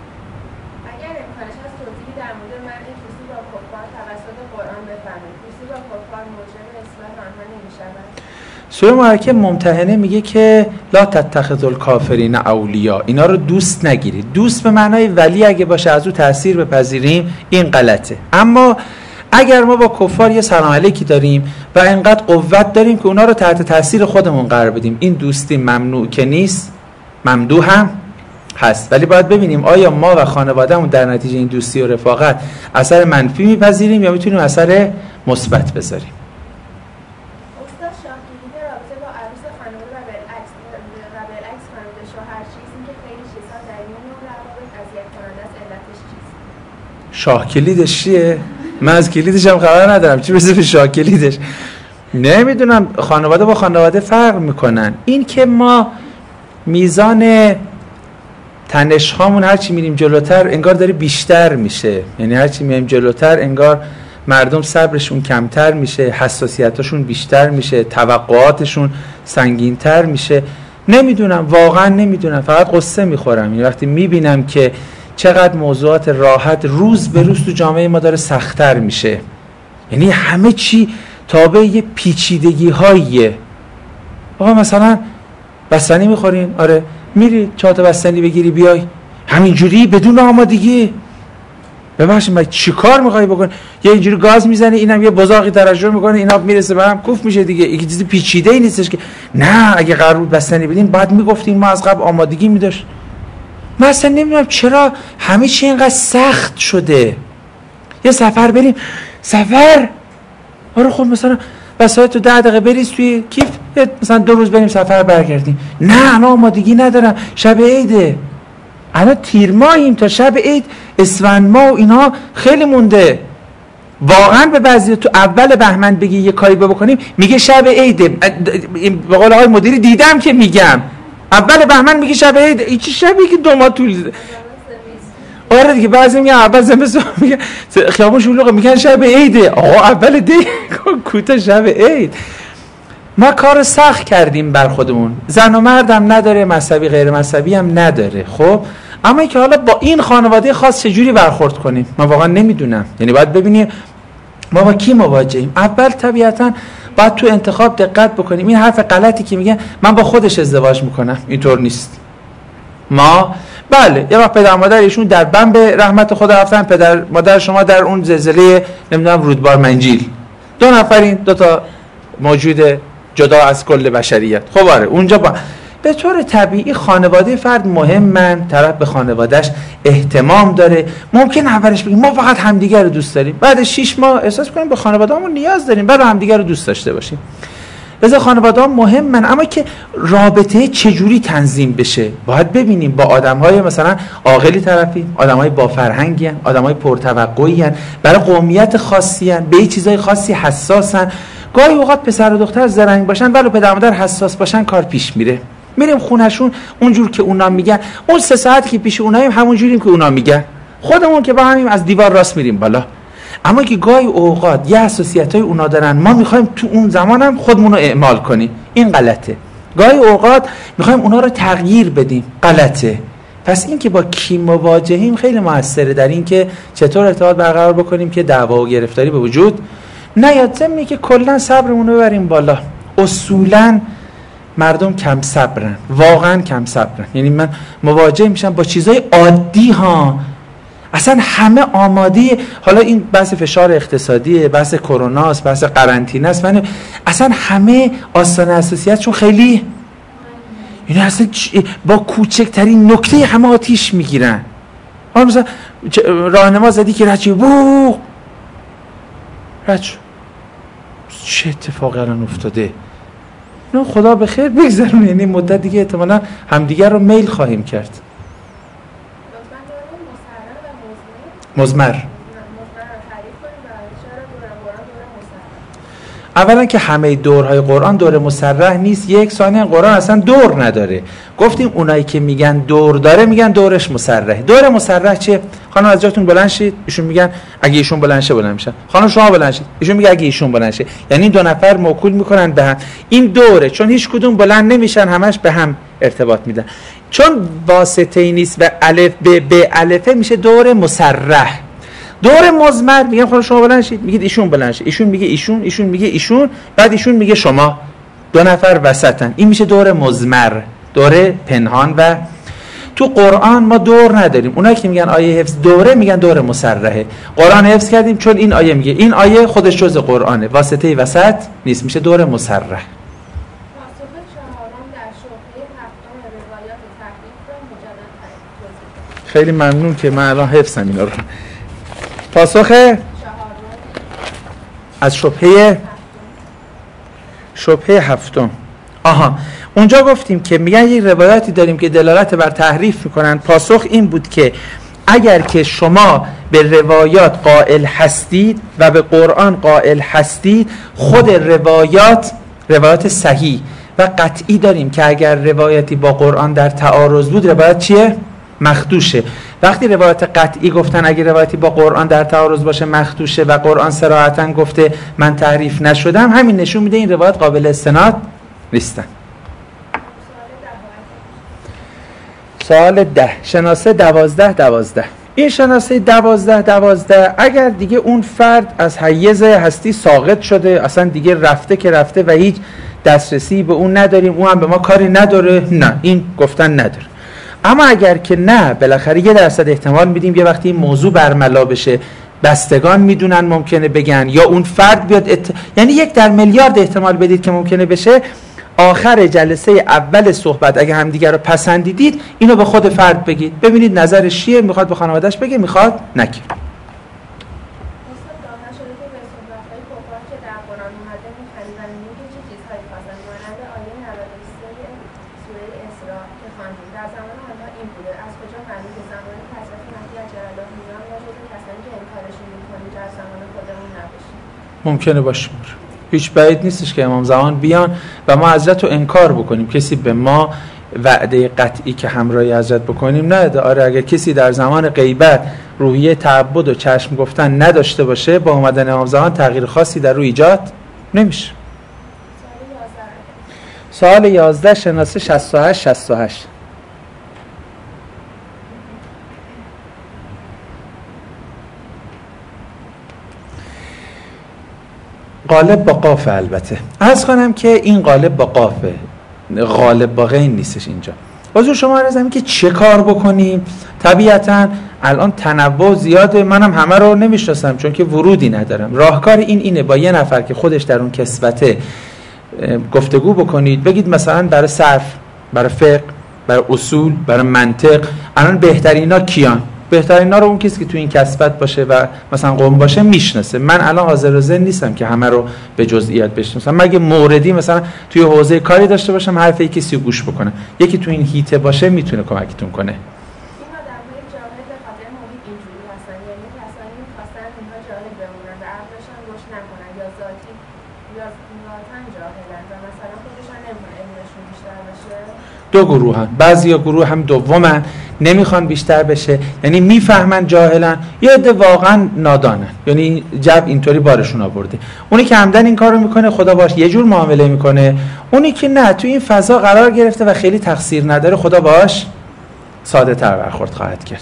امکانش هست توضیحی در مورد منع کسی با کفار توسط قرآن بفرمایید. کسی با کفار موجب اصلاح آنها نمی‌شود. سوره مبارکه ممتحنه میگه که لا تتخذوا الکافرین اولیاء، اینا رو دوست نگیرید. دوست به معنای ولی اگه باشه از او تأثیر بپذیریم این غلطه. اما اگر ما با کفار یه سلام علیکی داریم و انقدر قوت داریم که اونا رو تحت تأثیر خودمون قرار بدیم، این دوستی ممنوع که نیست، ممدوح هم هست. ولی باید ببینیم آیا ما و خانوادهمون در نتیجه این دوستی و رفاقت اثر منفی میپذیریم یا میتونیم اثر مثبت بذاریم. استاد شاهگیری رابطه با عروس خانواده و بالعکس خانواده شوهر چیزی که خیلی چیزها در این نوع روابط اذیت کننده است، علتش چیست؟ شاه کلیدش چیه؟ من از کلیدش هم خبر ندارم، چی بزنم شاه کلیدش؟ نمیدونم، خانواده با خانواده فرق میکنن. این که ما میزان تنش هامون هرچی میریم جلوتر انگار داره بیشتر میشه، یعنی هرچی میریم جلوتر انگار مردم صبرشون کمتر میشه، حساسیتاشون بیشتر میشه، توقعاتشون سنگینتر میشه. نمیدونم، واقعا نمیدونم، فقط قصه میخورم یعنی وقتی میبینم که چقدر موضوعات راحت روز به روز تو جامعه ما داره سخت‌تر میشه. یعنی همه چی تابع یه پیچیدگی هاییه. آقا مثلا بستنی میخورین؟ آره. میری 4 تا بستنی بگیری بیای همینجوری بدون آمادگی؟ ببخشید من چیکار میخوای بکن؟ یه اینجوری گاز میزنی، اینم یه بزاقی ترشح میکنه، اینا میرسه به هم کوف میشه دیگه. این چیز پیچیده ای نیستش که نه اگه قرار بود بستنی بدین بعد میگفتین ما از قبل آمادگی میداشت. من اصلا نمیدونم چرا همه چی اینقدر سخت شده. یه سفر بریم، سفر آره خب مثلا وسایل تو 10 دقیقه بریز توی کیف، مثلا 2 روز بریم سفر برگردیم. نه انا آمادگی ندارم، شب عیده، الان تیر ماهیم، تا شب عید اسفند ماه و اینا خیلی مونده. واقعا به بعضی تو اول بهمن بگی یه کاری بکنیم میگه شب عیده. به قول آقای مدیری دیدم که میگم اول بهمن میگه شب عید. این چه شبیه که 2 ماه طول آره دیگه بعضی میگن اول زمستون، میگن خیابون شلوغه، میگن شب عیده. آقا اول دی کوته شب عید. ما کار سخت کردیم بر خودمون. زن و مرد هم نداره، مذهبی غیر مذهبی هم نداره. خب اما اینکه حالا با این خانواده خاص چجوری برخورد کنیم من واقعا نمیدونم. یعنی باید ببینیم ما با کی مواجهیم. اول طبیعتاً باید تو انتخاب دقت بکنیم. این حرف غلطی که میگه من با خودش ازدواج میکنم، اینطور نیست. ما بله یه وقت پدر مادر ایشون در بند رحمت خدا رفتن، پدر مادر شما در اون زلزله نمیدونم رودبار منجیل، 2 نفرین، 2 تا موجود جدا از کل بشریت. خب آره اونجا به طور طبیعی خانواده فرد مهمن، طرف به خانوادهش احتمام داره. ممکن اولش بگیم ما فقط همدیگر رو دوست داریم، بعد 6 ماه احساس کنیم به خانواده‌مون نیاز داریم، بعد همدیگر رو دوست داشته باشیم. لذا خانواده‌ها مهمن. اما که رابطه چجوری تنظیم بشه باید ببینیم. با آدم‌های مثلا عاقلی طرفیم، آدم‌های با فرهنگی ان، آدم‌های پرتوقعی ان، برای قومیت خاصی ان، به چیزای خاصی حساسن. گاهی اوقات پسر و دختر زرنگ باشن ولی پدر مادر حساس باشن کار پیش میره. میریم خونهشون اونجور که اونا میگن، اون 3 ساعت که پیش اوناییم همون جوریم که اونا میگن، خودمون که با همیم از دیوار راست میریم بالا. اما که گاهی اوقات یه حساسیتای اونا دارن، ما میخوایم تو اون زمان هم خودمون رو اعمال کنیم، این غلطه. گاهی اوقات میخوایم اونا رو تغییر بدیم، غلطه. پس این که با کی مواجهیم خیلی موثره در این که چطور ارتباط برقرار بکنیم که دعوا و گرفتاری به وجود نیاد. ضمنی که کلا صبرمون رو ببریم بالا. اصولاً مردم کم صبرن، واقعا کم صبرن. یعنی من مواجه میشم با چیزای عادی ها، اصلا همه آماده. حالا این بحث فشار اقتصادیه، بحث کرونا است، بحث قرنطینه است، من اصلا همه آستانه حساسیتشون خیلی، یعنی اصلا با کوچکترین نکته همه آتیش میگیرن. حالا مثلا راهنما زدی که رد بو رد شو، چه اتفاقی الان افتاده؟ نه خدا به خیر بگذرونه. یعنی مدت دیگه احتمالاً همدیگر رو میل خواهیم کرد. مزمر اولا که همه دورهای قرآن دور مسرح نیست. یک ثانیا قرآن اصلا دور نداره. گفتیم اونایی که میگن دور داره میگن دورش مسرحه. دور مسرح چیه؟ خانم از جاتون بلند شید، ایشون میگن اگه ایشون بلند شه بلند میشن. خانم شما بلند شید، ایشون میگه اگه ایشون بلند شه. یعنی 2 نفر موکول میکنن به هم. این دوره، چون هیچ کدوم بلند نمیشن، همش به هم ارتباط میدن. چون واسطه‌ای نیست و الف به الفه میشه دور مسرح. دور مزمر میگن خانم شما بلند شید، میگید ایشون بلند شه، ایشون میگه ایشون، ایشون میگه ایشون، بعد ایشون میگه شما، 2 نفر وسطن. این میشه دور مزمر، دور پنهان. و تو قرآن ما دور نداریم. اونایی که میگن آیه حفظ دوره میگن دور مسرحه. قرآن حفظ کردیم چون این آیه میگه، این آیه خودش جز قرآنه، واسطه وسط نیست، میشه دور مسرح. خیلی ممنون که من الان حفظم اینا رو. پاسخ از شبهه 7. آها اونجا گفتیم که میگن یک روایاتی داریم که دلالت بر تحریف میکنن. پاسخ این بود که اگر که شما به روایات قائل هستید و به قرآن قائل هستید، خود روایات صحیح و قطعی داریم که اگر روایتی با قرآن در تعارض بود، روایت چیه؟ مخدوشه. وقتی روایت قطعی گفتن اگه روایتی با قرآن در تعارض باشه مخدوشه و قرآن صراحتاً گفته من تحریف نشدم، همین نشون میده این روایت قابل استناد نیستن. سوال 10 شناسه 12 این شناسه 12 اگر دیگه اون فرد از حیز هستی ساقط شده، اصلا دیگه رفته که رفته و هیچ دسترسی به اون نداریم، اون هم به ما کاری نداره، نه این گفتن نداره. اما اگر که نه، بالاخره 1% احتمال میدیم یه وقتی این موضوع برملا بشه، بستگان میدونن ممکنه بگن یا اون فرد بیاد یعنی 1 در میلیارد احتمال بدید که ممکنه بشه. آخر جلسه اول صحبت اگه همدیگر رو پسندیدید، اینو به خود فرد بگید، ببینید نظرش چیه، میخواد به خانواده‌اش بگه، میخواد نگه. ممکنه باشه، هیچ بعید نیستش که امام زمان بیان و ما حضرت رو انکار بکنیم، کسی به ما وعده قطعی که همراهی حضرت بکنیم نداده. آره اگر کسی در زمان غیبت روحیه تعبد و چشم گفتن نداشته باشه، با اومدن امام زمان تغییر خاصی در روی ایجاد نمیشه. سوال 11 شناسه 68 غالب با قافه. البته عرض کنم که این غالب با قافه، غالب با غین نیستش اینجا. حضور شما عرضم که چه کار بکنیم؟ طبیعتا الان تنوع زیاده، منم همه رو نمیشناسم چون که ورودی ندارم. راهکار اینه با یه نفر که خودش در اون کسوته گفتگو بکنید، بگید مثلا برای صرف، برای فقه، برای اصول، برای منطق الان بهترینا کیان؟ بهترینا رو اون کسی که تو این کسبت باشه و مثلا قوم باشه میشناسه. من الان حاضر و ذهن نیستم که همه رو به جزئیات بشناسم، مگه موردی مثلا توی حوزه کاری داشته باشم حرف کسی رو گوش بکنم. یکی تو این هیته باشه میتونه کمکتون کنه. دو گروهن، بعضیا گروه هم دومن، نمیخوان بیشتر بشه، یعنی میفهمن جاهلن، یه عده واقعا نادانن، یعنی جو اینطوری بارشون آورده. اونی که عمدن این کارو میکنه خدا باش یه جور معامله میکنه، اونی که نه تو این فضا قرار گرفته و خیلی تقصیر نداره خدا باش ساده تر برخورد خواهد کرد.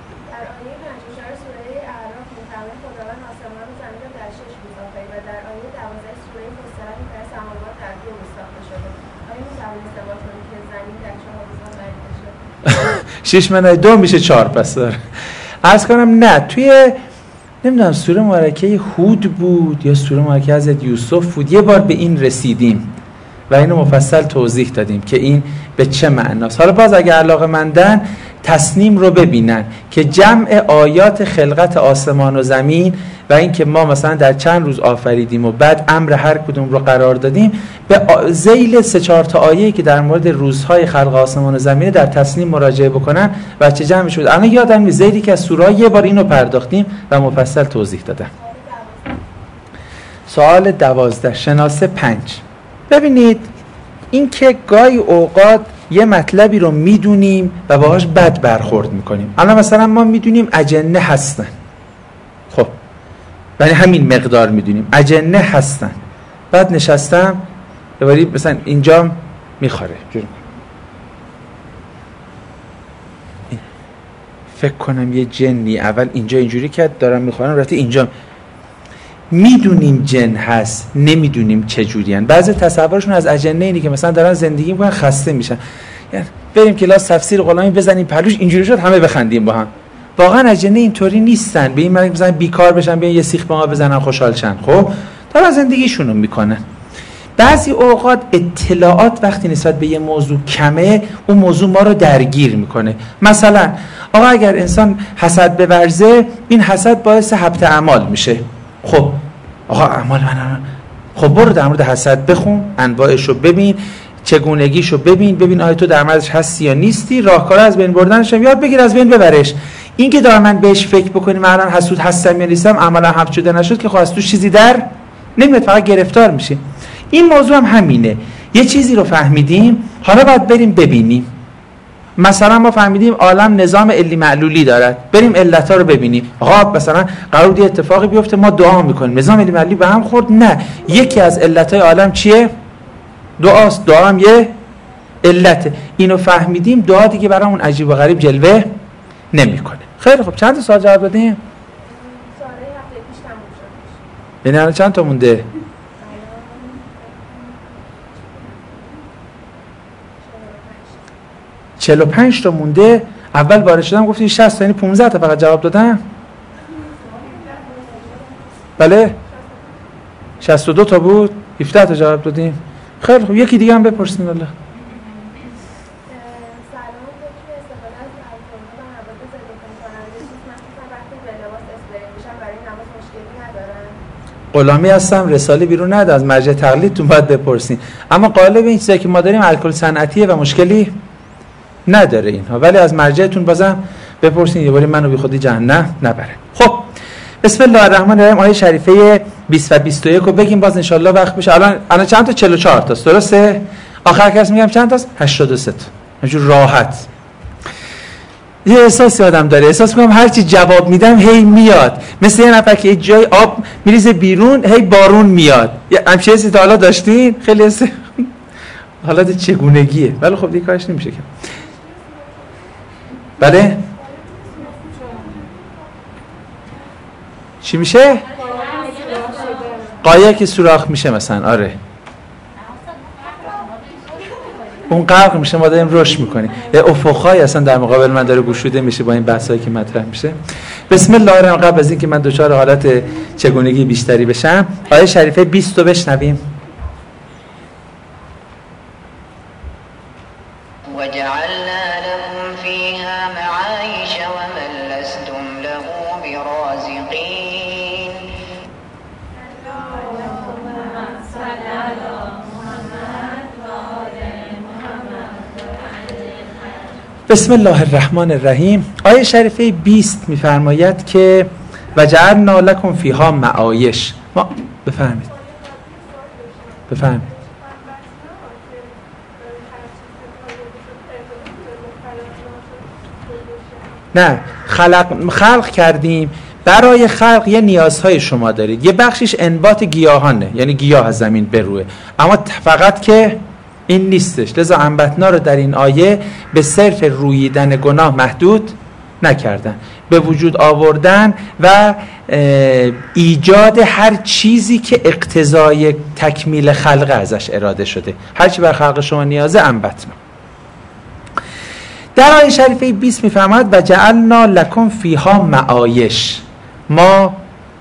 شش منهای 2 میشه 4. پس داره عرض کنم نه توی نمیدونم سوره مبارکه هود بود یا سوره مبارکه حضرت یوسف بود، یه بار به این رسیدیم و اینو مفصل توضیح دادیم که این به چه معناست. حالا باز اگه علاقه‌مندن تصنیم رو ببینن که جمع آیات خلقت آسمان و زمین و این که ما مثلا در چند روز آفریدیم و بعد امر هر کدوم رو قرار دادیم، به ذیل 3-4 تا آیه‌ای که در مورد روزهای خلق آسمان و زمین در تصنیم مراجعه بکنن و چه جمع شد. الان یادم نیست ذیلی که از سوره یه بار اینو پرداختیم و مفصل توضیح دادم. سوال 12 شناسه 5. ببینید این که گاهی اوقات یه مطلبی رو میدونیم و باهاش بد برخورد میکنیم. الان مثلا ما میدونیم اجنه هستن، خب یعنی همین مقدار میدونیم اجنه هستن، بعد نشستم بباری مثلا اینجا میخوره فکر کنم یه جنی اول اینجا اینجوری کرد دارم میخورم رفته اینجا. میدونیم جن هست، نمیدونیم چه جورین. بعضی تصورشون از اجنه اینه که مثلا دارن زندگی میکنن خسته میشن، یعنی بریم کلاس تفسیر غلامی بزنیم پلوش اینجوری شد همه بخندیم با هم. واقعا اجنه اینطوری نیستن، به این معنی مثلا بیکار بشن بیان یه سیخ به ما بزنن خوشحال شن، خب دارن زندگیشونو میکنن. بعضی اوقات اطلاعات وقتی نسبت به یه موضوع کمه اون موضوع ما رو درگیر میکنه. مثلا آقا اگر انسان حسد بورزه این حسد باعث حبط اعمال میشه. خب آقا اعمال من خب برو در مورد حسد بخون، انواعش رو ببین، چگونگیش رو ببین آیا تو در موردش هستی یا نیستی، راهکار از بین بردنش هم یاد بگیر، از بین ببرش. این که دارم من بهش فکر بکنیم من الان حسود هستم یا نیستم، عملا حبط شده نشد که خب از تو چیزی در نمیاد، فقط گرفتار میشیم. این موضوع هم همینه، یه چیزی رو فهمیدیم حالا باید بریم ببینیم. مثلا ما فهمیدیم عالم نظام علی معلولی دارد، بریم علت‌ها رو ببینیم. آقا مثلا قرار بود اتفاقی بیفته ما دعا میکنیم نظام علی معلولی به هم خورد، نه یکی از علت‌های عالم چیه؟ دعاست، دعا هم یه علته. اینو فهمیدیم، دعا دیگه برامون عجیب و غریب جلوه نمیکنه. خیلی خب چند تا سوال جواب دادیم؟ سوال هفته پیش تموم شد. یعنی الان چند تا مونده؟ 45 تا مونده. اول وارد شدم گفتی 60 یعنی 15 تا فقط جواب دادم. بله 62 تا بود، 17 تا جواب دادیم. خیلی خوب یکی دیگه هم بپرسین. الله غلامی هستم رساله بیرون نده، از مرجع تقلیدتون باید بپرسین. اما غالب این چیزایی که ما داریم الکل صنعتیه و مشکلی نداره اینها، ولی از مرجعتون بازم بپرسین یه باری منو بی خودی جهنم نبره. خب بسم الله الرحمن الرحیم. آیه شریفه 20 و 21 رو بگیم باز انشالله وقت بشه. الان چند تا؟ 44 تاست درسته؟ آخر کس میگم چند تاست؟ 83 تا. همینجور راحت. یه احساسی آدم داره، احساس میکنم هرچی جواب میدم هی میاد، مثل یه نفر که جای آب میریزه بیرون هی بارون میاد. همچه حسی تا حالا داشتین؟ خیلی حالت چگونگیه، ولی خب دیگه کارش نمیشه که. بله؟ چی میشه؟ قایق که سوراخ میشه مثلا. آره اون غرق میشه، ما داریم رشد میکنیم. افق‌های اصلا در مقابل من داره گشوده میشه با این بحثایی که مطرح میشه. بسم الله الرحمن الرحیم. قبل از اینکه من دچار حالت چگونگی بیشتری بشم، آیه شریفه 20 رو بشنویم. وجعلنا لكم فيها معايش ومن لستم له برازقين. بسم الله الرحمن الرحیم. آیه شریفه 20 میفرماید که وجعلنا لکم فیها معایش. ما بفرمایید. نه، خلق کردیم. برای خلق یه نیازهای شما دارید. یه بخشش انبات گیاهانه، یعنی گیاه از زمین بروه، اما فقط که این نیستش. لذا انبتنا رو در این آیه به صرف روییدن گناه محدود نکردن، به وجود آوردن و ایجاد هر چیزی که اقتضای تکمیل خلق ازش اراده شده. هر چی بر خلق شما نیازه انبتنا. در آیه شریفه 20 میفرماید و جعلنا لکم فیها معایش. ما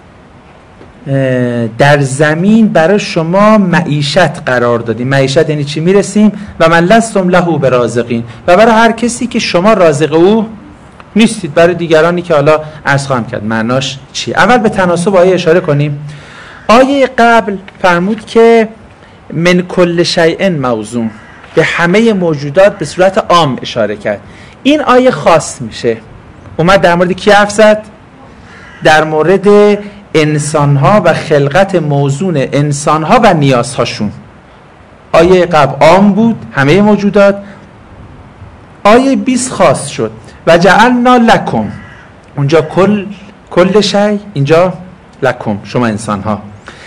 در زمین برای شما معیشت قرار دادیم. معیشت یعنی چی؟ میرسیم و من لستم له برازقین، و برای هر کسی که شما رازق او نیستید، برای دیگرانی که حالا عرض خواهم کرد معناش چی. اول به تناسب آیه اشاره کنیم. آیه قبل فرمود که من کل شیء موزون، به همه موجودات به صورت عام اشاره کرد. این آیه خاص میشه، اومد در مورد کی حرف زد؟ در مورد انسانها و خلقت موزون انسانها و نیازهاشون. آیه قبل عام بود، همه موجودات. آیه 20 خاص شد و جعلنا لکم، اونجا کل شی، اینجا لکم، شما انسانها.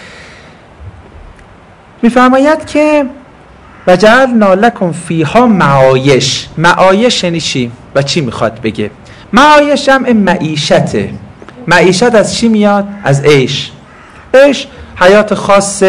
میفرماید که و جعلنا لکم فیها معایش. معایش یعنی چی و چی میخواد بگه؟ معایش جمع معیشته. معیشت از چی میاد؟ از عیش. عیش حیات خاص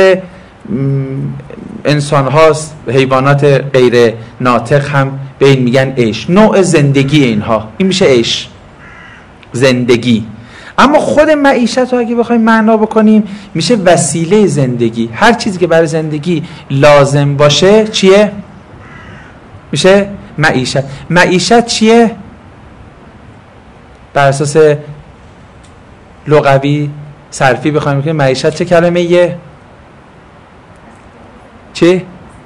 انسان هاست، حیوانات غیر ناطق هم به این میگن عیش، نوع زندگی اینها، این میشه عیش، زندگی. اما خود معیشت رو اگه بخوایم معنا بکنیم میشه وسیله زندگی. هر چیزی که برای زندگی لازم باشه چیه؟ میشه معیشت. معیشت چیه؟ بر اساس لغوی صرفی بخوایم بگیم معیشت چه کلمه ایه؟ چه؟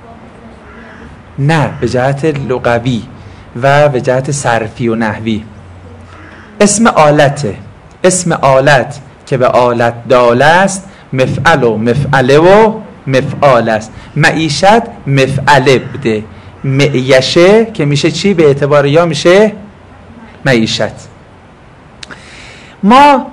نه، به جهت لغوی و به جهت صرفی و نحوی اسم آلته. اسم آلت که به آلت دال است مفعل و مفعله و مفعال است. معیشت مفعله بوده، معیشه که میشه چی؟ به اعتبار یا میشه معیشت. ما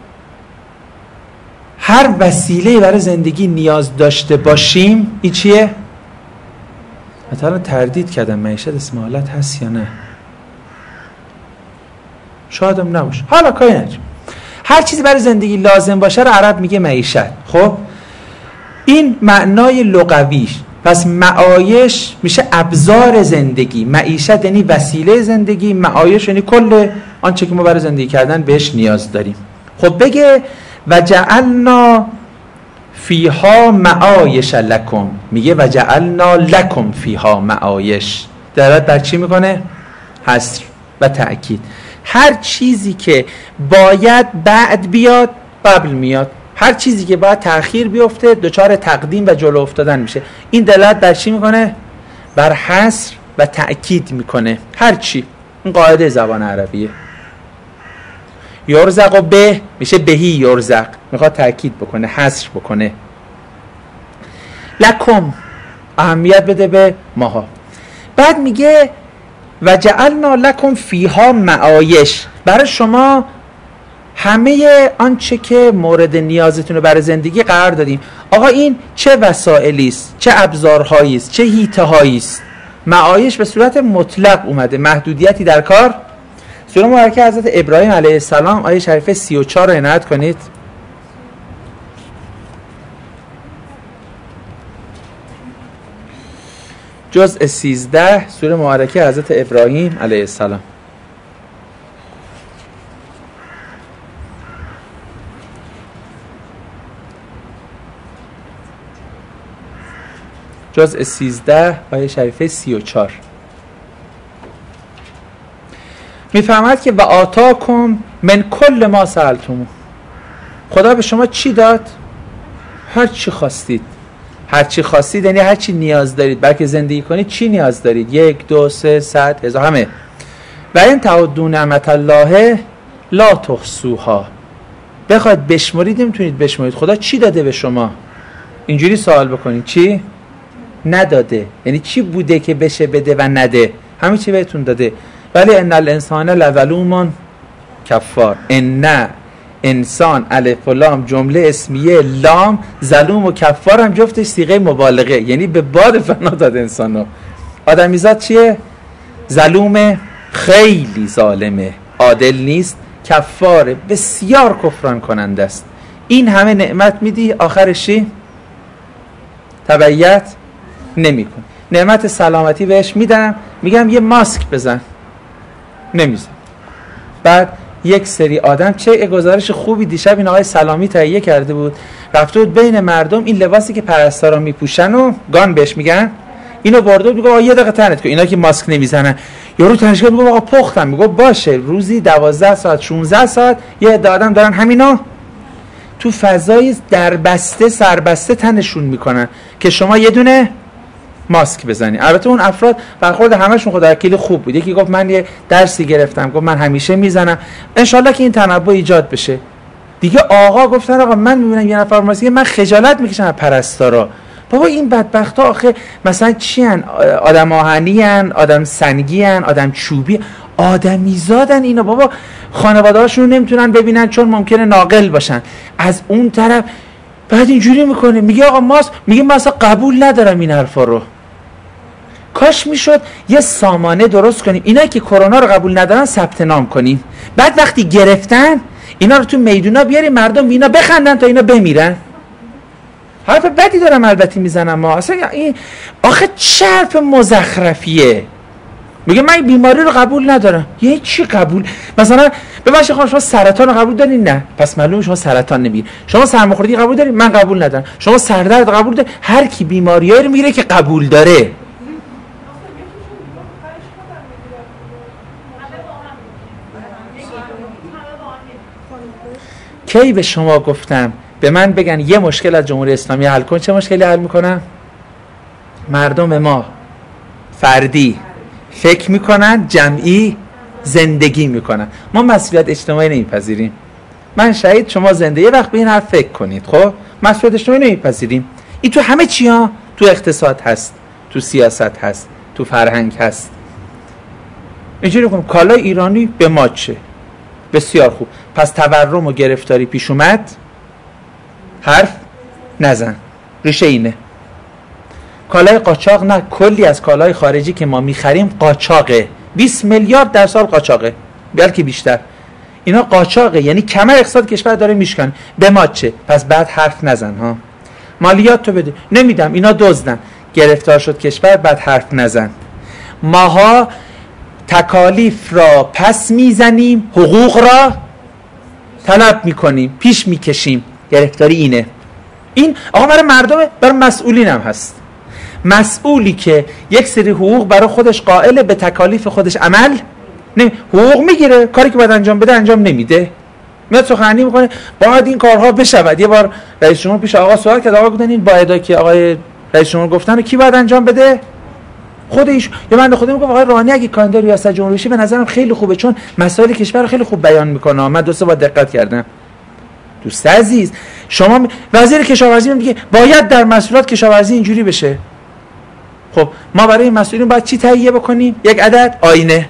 هر وسیله برای زندگی نیاز داشته باشیم، این چیه؟ مثلا تردید کردم معیشت اسم آلت هست یا نه، شاید هم نباشه، حالا کاری نداریم. هر چیزی برای زندگی لازم باشه رو عرب میگه معیشت. خب این معنای لغویش. پس معایش میشه ابزار زندگی. معیشت یعنی وسیله زندگی، معایش یعنی کل آنچه که ما برای زندگی کردن بهش نیاز داریم. خب بگه و جعلنا فیها معایش لکم، میگه و جعلنا لکم فیها معایش، دارد بر چی میکنه؟ حصر و تأکید. هر چیزی که باید بعد بیاد قبل میاد، هر چیزی که باید تأخیر بیفته دچار تقدیم و جلو افتادن میشه. این دلالت بر چی میکنه؟ بر حصر و تأکید میکنه. هر چی، این قاعده زبان عربیه. یرزق و به میشه بهی یرزق، میخواد تأکید بکنه، حصر بکنه. لکم اهمیت بده به ماها. بعد میگه و جعلنا لکم فیها معایش، برای شما همه آنچه که مورد نیازتون رو برای زندگی قرار دادیم. آقا این چه وسائلی است، چه ابزارهایی است، چه هیته‌هایی است. معایش به صورت مطلق اومده، محدودیتی در کار. سوره مبارکه حضرت ابراهیم علیه السلام آیه شریفه 34 رو عنایت کنید. جزء 13 سوره مبارکه حضرت ابراهیم علیه السلام. جزء 13 آیه شریفه 34 میفهمد که و آتاکم من کل ما سألتموه، خدا به شما چی داد؟ هر چی خواستید. هر چی خواستید یعنی هر چی نیاز دارید بلکه زندگی کنید. چی نیاز دارید؟ 1 2 3 100 1000 همه. و این تعدوا نعمت الله لا تحصوها، بخواید بشمرید نمیتونید بشمرید. خدا چی داده به شما؟ اینجوری سوال بکنید چی نداده، یعنی چی بوده که بشه بده و نده؟ همین چی بهتون داده. ولی ان الانسان لظلوم کفار. ان انسان الف و لام جمله اسمیه، لام ظلوم و کفار هم جفتش صیغه مبالغه، یعنی به باد فنا داد انسانو. آدمیزاد چیه؟ ظلوم، خیلی ظالمه، عادل نیست، کفاره، بسیار کفران کننده است. این همه نعمت میدی آخرش چی؟ تبعیت نمیکن. نعمت سلامتی بهش میدم، میگم یه ماسک بزن، نمیزن. بعد یک سری آدم، چه گزارش خوبی دیشب این آقای سلامی تهیه کرده بود، رفته بود بین مردم این لباسی که پرستارا میپوشن و گان بهش میگن، اینو برده بود، میگه آقا یه دقیقه تنت کن. اینا که ماسک نمیزنن، یارو تنشگاه میگه آقا پختم، میگه باشه روزی 12 ساعت 16 ساعت یه عده آدم دارن همینا تو فضای دربسته سربسته تنشون میکنن که شما یه دونه ماسک بزنی. البته اون افراد برخورد همشون خدا وکیل خوب بود. یکی گفت من یه درسی گرفتم، گفت من همیشه میزنم، انشالله که این تنوع ایجاد بشه. دیگه آقا گفتن آقا من میبینم یه نفر ماسک، من خجالت میکشم از پرستارا. بابا این بدبختا آخه مثلا چی ان؟ آدم آهنی ان، آدم سنگی ان، آدم چوبی، آدمی زادن اینا. بابا خانواده هاشون نمیتونن ببینن چون ممکنه ناقل باشن. از اون طرف بعد اینجوری میکنه، میگه آقا ماست، میگه من اصلا قبول ندارم این حرفا رو. کاش میشد یه سامانه درست کنیم، اینا که کرونا رو قبول ندارن ثبت نام کنیم، بعد وقتی گرفتن اینا رو تو میدونا بیاریم مردم اینا بخندن تا اینا بمیرن. حرف بدی دارم البته میزنم، ما اصلا این آخه چه حرف مزخرفیه. میگه من این بیماری رو قبول ندارم. یه چی قبول؟ مثلا ببخشید خانم شما سرطان رو قبول دارین؟ نه. پس معلومه شما سرطان نمیگیرید. شما سرماخوردگی قبول دارین؟ من قبول ندارم. شما سردرد قبول دارین؟ هر کی بیماریایی رو میگیره که قبول داره. کی به شما گفتم به من بگن یه مشکل از جمهوری اسلامی حل کن، چه مشکلی حل میکنم؟ مردم ما فردی فکر میکنن، جمعی زندگی میکنن. ما مسئولیت اجتماعی نمیپذیریم. من شاید شما زنده یه وقت به این حرف فکر کنید. خب مسئولیت اجتماعی نمیپذیریم. این تو همه چی ها، تو اقتصاد هست، تو سیاست هست، تو فرهنگ هست. اینجوری کنم کالای ایرانی به ما چه؟ بسیار خوب. پس تورم و گرفتاری پیش اومد، حرف نزن، ریشه اینه. کالای قاچاق نه، کلی از کالای خارجی که ما میخریم قاچاقه. 20 میلیارد در سال قاچاقه، بلکه بیشتر. اینا قاچاقه، یعنی کمر اقتصاد کشور داره میشکن. به ما چه؟ پس بعد حرف نزن ها. مالیات تو بده، نمیدم، اینا دزدن. گرفتار شد کشور، بعد حرف نزن. ماها تکالیف را پس میزنیم، حقوق را طلب میکنیم، پیش میکشیم. گرفتاری اینه. این آقا برای مردمه، برای مسئولین هم هست. مسئولی که یک سری حقوق برای خودش قائل، به تکالیف خودش عمل حقوق میگیره، کاری که باید انجام بده انجام نمیده، میاد سخنرانی میکنه باید این کارها بشود. یه بار رئیس جمهور پیش آقا سوال کرد، آقا گفتن این باید که آقای رئیس جمهور گفتن کی باید انجام بده؟ خودش. یا من خودم میگم آقای روحانی اگه کاندید ریاست جمهوری بشه به نظرم خیلی خوبه، چون مسائل کشور رو خیلی خوب بیان میکنه. من 2 3 بار دقت کردم. دوست عزیز، شما وزیر کشاورزی میگه باید در مسئولات کشاورزی اینجوری بشه. خب ما برای مسئولین باید چی تهیه بکنیم؟ یک عدد آینه.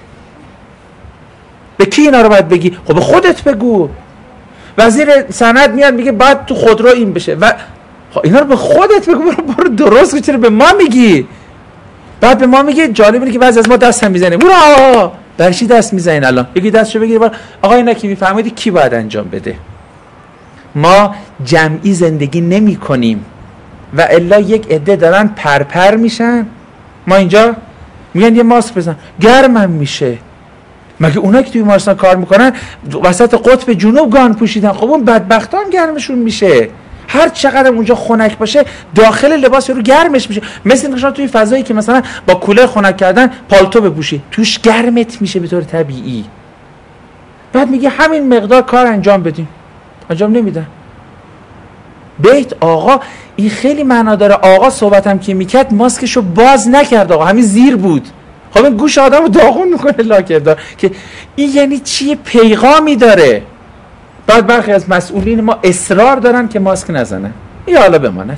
به کی اینا رو باید بگی؟ خب به خودت بگو. وزیر صنعت میاد میگه باید تو خودرو این بشه و خب اینا رو به خودت بگو، برو درست چرا به ما میگی؟ بعد به ما میگه جالب اینه که بعضی از ما دست هم میزنه. برو برای چی دست میزنین الان؟ یکی دستشو بگیره آقا اینا کی میفهمید کی باید انجام بده. ما جمعی زندگی نمی کنیم و الا یک عده دارن پرپر میشن. ما اینجا میگن یه ماسک بزن، گرمم میشه. مگه اونا که توی بیمارستان کار میکنن وسط قطب جنوب گان پوشیدن؟ خب اون بدبختان گرمشون میشه. هر چقدر اونجا خنک باشه داخل لباس رو گرمش میشه. مثل اینکه شما توی فضایی که مثلا با کولر خنک کردن پالتو بپوشی توش گرمت میشه به طور طبیعی. بعد میگه همین مقدار کار انجام بدیم، انجام نمیدن. بیت آقا این خیلی معنا داره. آقا صحبتم که میکرد ماسکشو باز نکرد، آقا همین زیر بود. خب این گوش آدمو داغون میکنه لاکردار که این یعنی چیه، پیغامی داره. بعد برخی از مسئولین ما اصرار دارن که ماسک نزنن. این حالا بماند.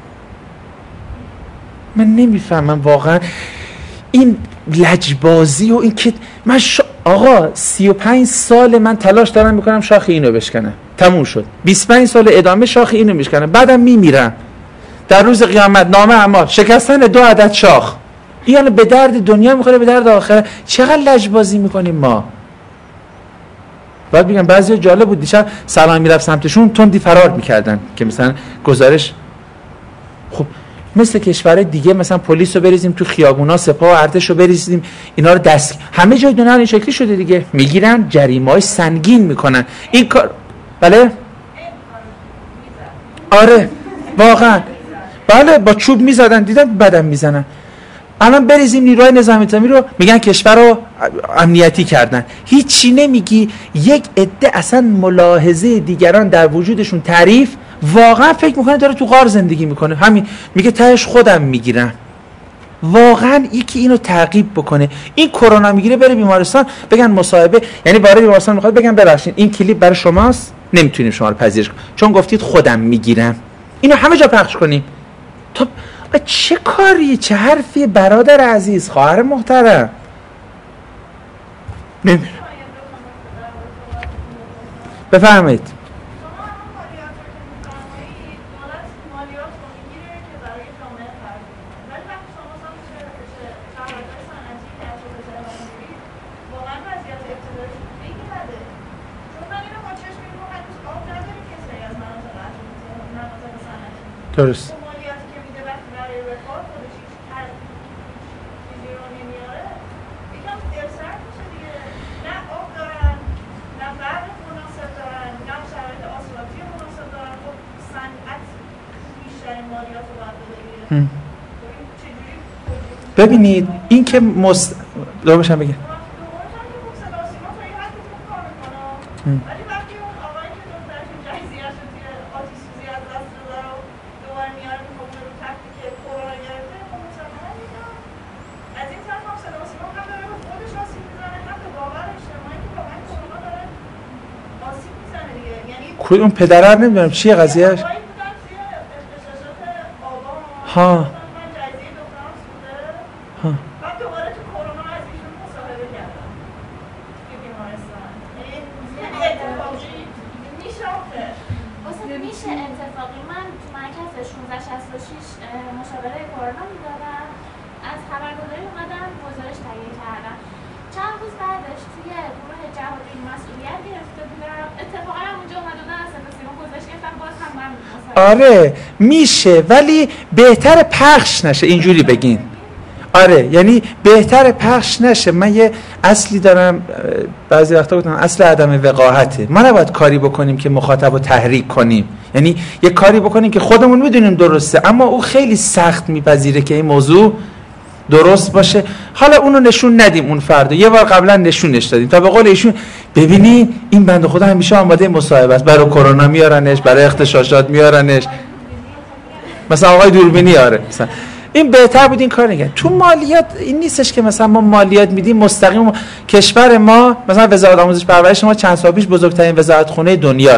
من نمیفهمم واقعا این لجبازی و این که من آقا 35 سال من تلاش دارم میکنم شاخ اینو بشکنم، تموم شد. 25 سال ادامه شاخ اینو میشکنم، بعدم میمیرم. در روز قیامت نامه اعمال شکستن 2 عدد شاخ. این یعنی به درد دنیا میخوره به درد آخرت. چقدر لجبازی میکنیم ما. بعد میگم بعضی جالب بود دیشب سلام میرفت سمتشون تندی فرار میکردن که مثلا گزارش. خب مثل کشور دیگه مثلا پلیس رو بریزیم تو خیابونا، سپاه و ارتش رو بریزیم، اینا رو دست همه جای دنیا این شکلی شده دیگه. میگیرن جریمه‌های سنگین میکنن. این کار بله آره واقعا بله با چوب میزدن، دیدم بدم میزنن. الان بریزیم نیروهای نظامی رو میگن کشور رو امنیتی کردن، هیچی نمیگی. یک عده اصلا ملاحظه دیگران در وجودشون تعریف، واقعا فکر میکنه داره تو غار زندگی میکنه. همین میگه تهش خودم میگیرم. واقعا یکی اینو تعقیب بکنه. این کرونا میگیره بره بیمارستان بگن مصاحبه، یعنی وارد بیمارستان میخواد بگن ببخشید این کلیپ برای شماست، نمیتونیم شما رو پذیرش کنیم چون گفتید خودم میگیرم. اینو همه جا پخش کنیم. تو چه کاری، چه حرفی برادر عزیز، خواهر محترم؟ نمیدونم. بفرمایید. درست. ببینید این که دومشم بگه اون پدره نمیدونم چیه قضیهش. ها آره میشه ولی بهتر پخش نشه، اینجوری بگین. آره یعنی بهتر پخش نشه. من یه اصلی دارم بعضی وقتا گفتم اصل عدم وقاحته. ما نباید کاری بکنیم که مخاطب رو تحریک کنیم، یعنی یه کاری بکنیم که خودمون میدونیم درسته اما او خیلی سخت میپذیره که این موضوع درست باشه. حالا اونو نشون ندیم اون فردا، یه بار قبلا نشونش دادیم تا به قول ایشون ببینین این بنده خدا همیشه آماده مصاحبه است، برای کرونا میارنش، برای اغتشاشات میارنش، مثلا آقای دوربینی آره مثلا این بهتر بود این کار نگه. تو مالیات این نیستش که مثلا ما مالیات میدیم مستقیم. کشور ما مثلا وزارت آموزش پرورش ما چند سال پیش بزرگترین وزارتخونه دنیاست، 2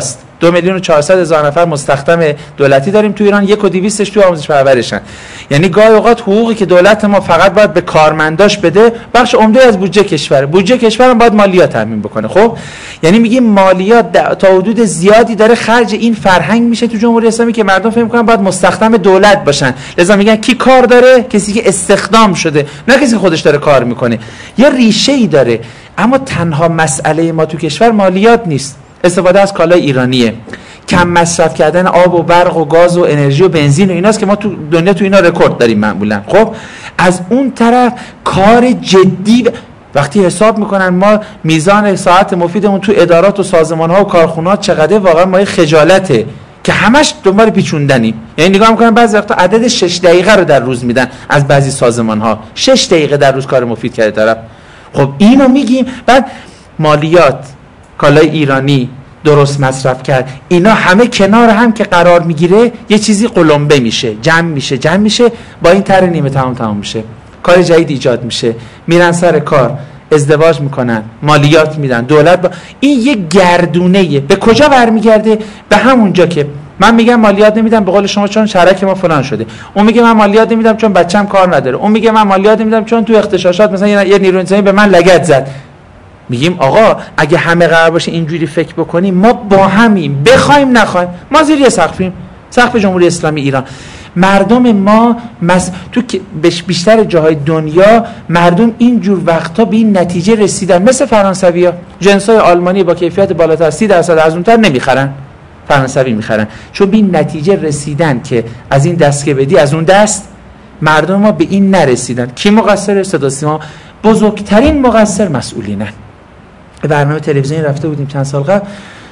2,400,000 نفر مستخدم دولتی داریم تو ایران، 1,200,000 تو آموزش پرورشن. یعنی گاهی اوقات حقوقی که دولت ما فقط باید به کارمنداش بده بخش عمده از بودجه کشوره، بودجه کشور هم باید مالیات تامین بکنه. خب یعنی میگیم مالیات تا حدود زیادی داره خرج این فرهنگ میشه تو جمهوری اسلامی که مردم فکر میکنن باید مستخدم دولت باشن، لذا میگن کی کار داره؟ کسی که استخدام شده، نه کسی که خودش داره کار میکنه. یا ریشه‌ای داره. اما تنها مسئله ما تو کشور مالیات نیست، استفاده از کالای ایرانیه، کم مصرف کردن آب و برق و گاز و انرژی و بنزین و ایناست که ما تو دنیا تو اینا رکورد داریم معمولا. خب از اون طرف کار جدی وقتی حساب میکنن ما میزان ساعت مفیدمون تو ادارات و سازمان‌ها و کارخونه‌ها چقدره، واقعا ما خجالته که همش دنبال پیچوندنیم. یعنی نگاه میکنن بعضی وقتا عدد 6 دقیقه رو در روز میدن از بعضی سازمان‌ها، 6 دقیقه در روز کار مفید کرده طرف. خب اینو میگیم. بعد مالیات، کالای ایرانی، درست مصرف کرد، اینا همه کنار هم که قرار میگیره یه چیزی قلمبه میشه، جمع میشه با این طرح نیمه تمام میشه، کار جدید ایجاد میشه، میرن سر کار، ازدواج میکنن، مالیات میدن، دولت این یه گردونه‌ایه. به کجا برمیگرده؟ به همونجا که من میگم مالیات نمیدم به قول شما چون شرک ما فلان شده، اون میگه من مالیات نمیدم چون بچه‌م کار نداره، اون میگه من مالیات نمیدم چون تو اغتشاشات مثلا یه نیروی انسانی به من لگد زد. میگیم آقا اگه همه قرار باشه اینجوری فکر بکنیم، ما با همیم، بخوایم نخوایم، ما زیر یه سقفیم، سقف جمهوری اسلامی ایران. مردم ما تو بیشتر جاهای دنیا مردم اینجور وقتا به این نتیجه رسیدن، مثل فرانسوی‌ها، جنس‌های آلمانی با کیفیت بالاتر 30% از اونتر نمیخرن، فرانسوی میخرن، چون به این نتیجه رسیدن که از این دست که بدی از اون دست. مردم ما به این نرسیدن. کی مقصر؟ صدا سیما بزرگترین مقصر مسئولینن. برنامه تلویزیونی رفته بودیم چند سال قبل،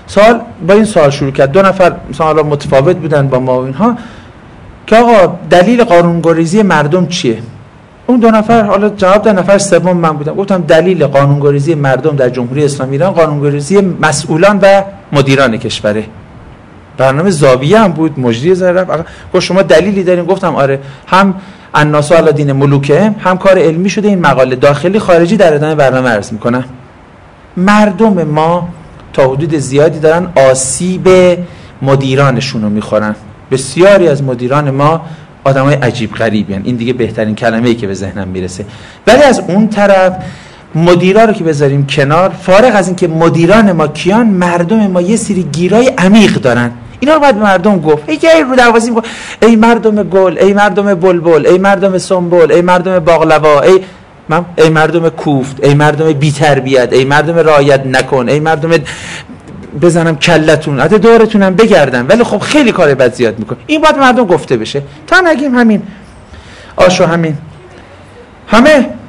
با این سوال شروع کرد، 2 نفر مثلا متفاوت بودن با ما و اینها که آقا دلیل قانونگریزی مردم چیه؟ اون 2 نفر حالا جواب دادن، نفر سوم من بودم، گفتم دلیل قانونگریزی مردم در جمهوری اسلامی ایران قانونگریزی مسئولان و مدیران کشوره. برنامه زاویه هم بود، مجری زرف. گفت شما دلیلی دارین؟ گفتم آره، هم الناس علی دین ملوکهم، هم کار علمی شده این مقاله داخلی خارجی در ادامه برنامه عرض میکنم. مردم ما تا حدود زیادی دارن آسیب مدیرانشون رو میخورن. بسیاری از مدیران ما آدمای عجیب غریبی هن. این دیگه بهترین کلمه‌ای که به ذهنم میرسه. ولی از اون طرف مدیرا رو که بذاریم کنار، فارغ از این که مدیران ما کیان، مردم ما یه سری گیرای عمیق دارن. اینا رو باید به مردم گفت. یکی رو دروازه میگه ای مردم گل، ای مردم بلبل، ای مردم سنبل، ای مردم باقلوا، ای مردم کوفت، ای مردم بی تربیت، ای مردم رعایت نکن، ای مردم بزنم کلتون، حتی دورتونم بگردم. ولی خب خیلی کار بد زیاد میکنه. این باید مردم گفته بشه. تا نگیم همین آشو همین همه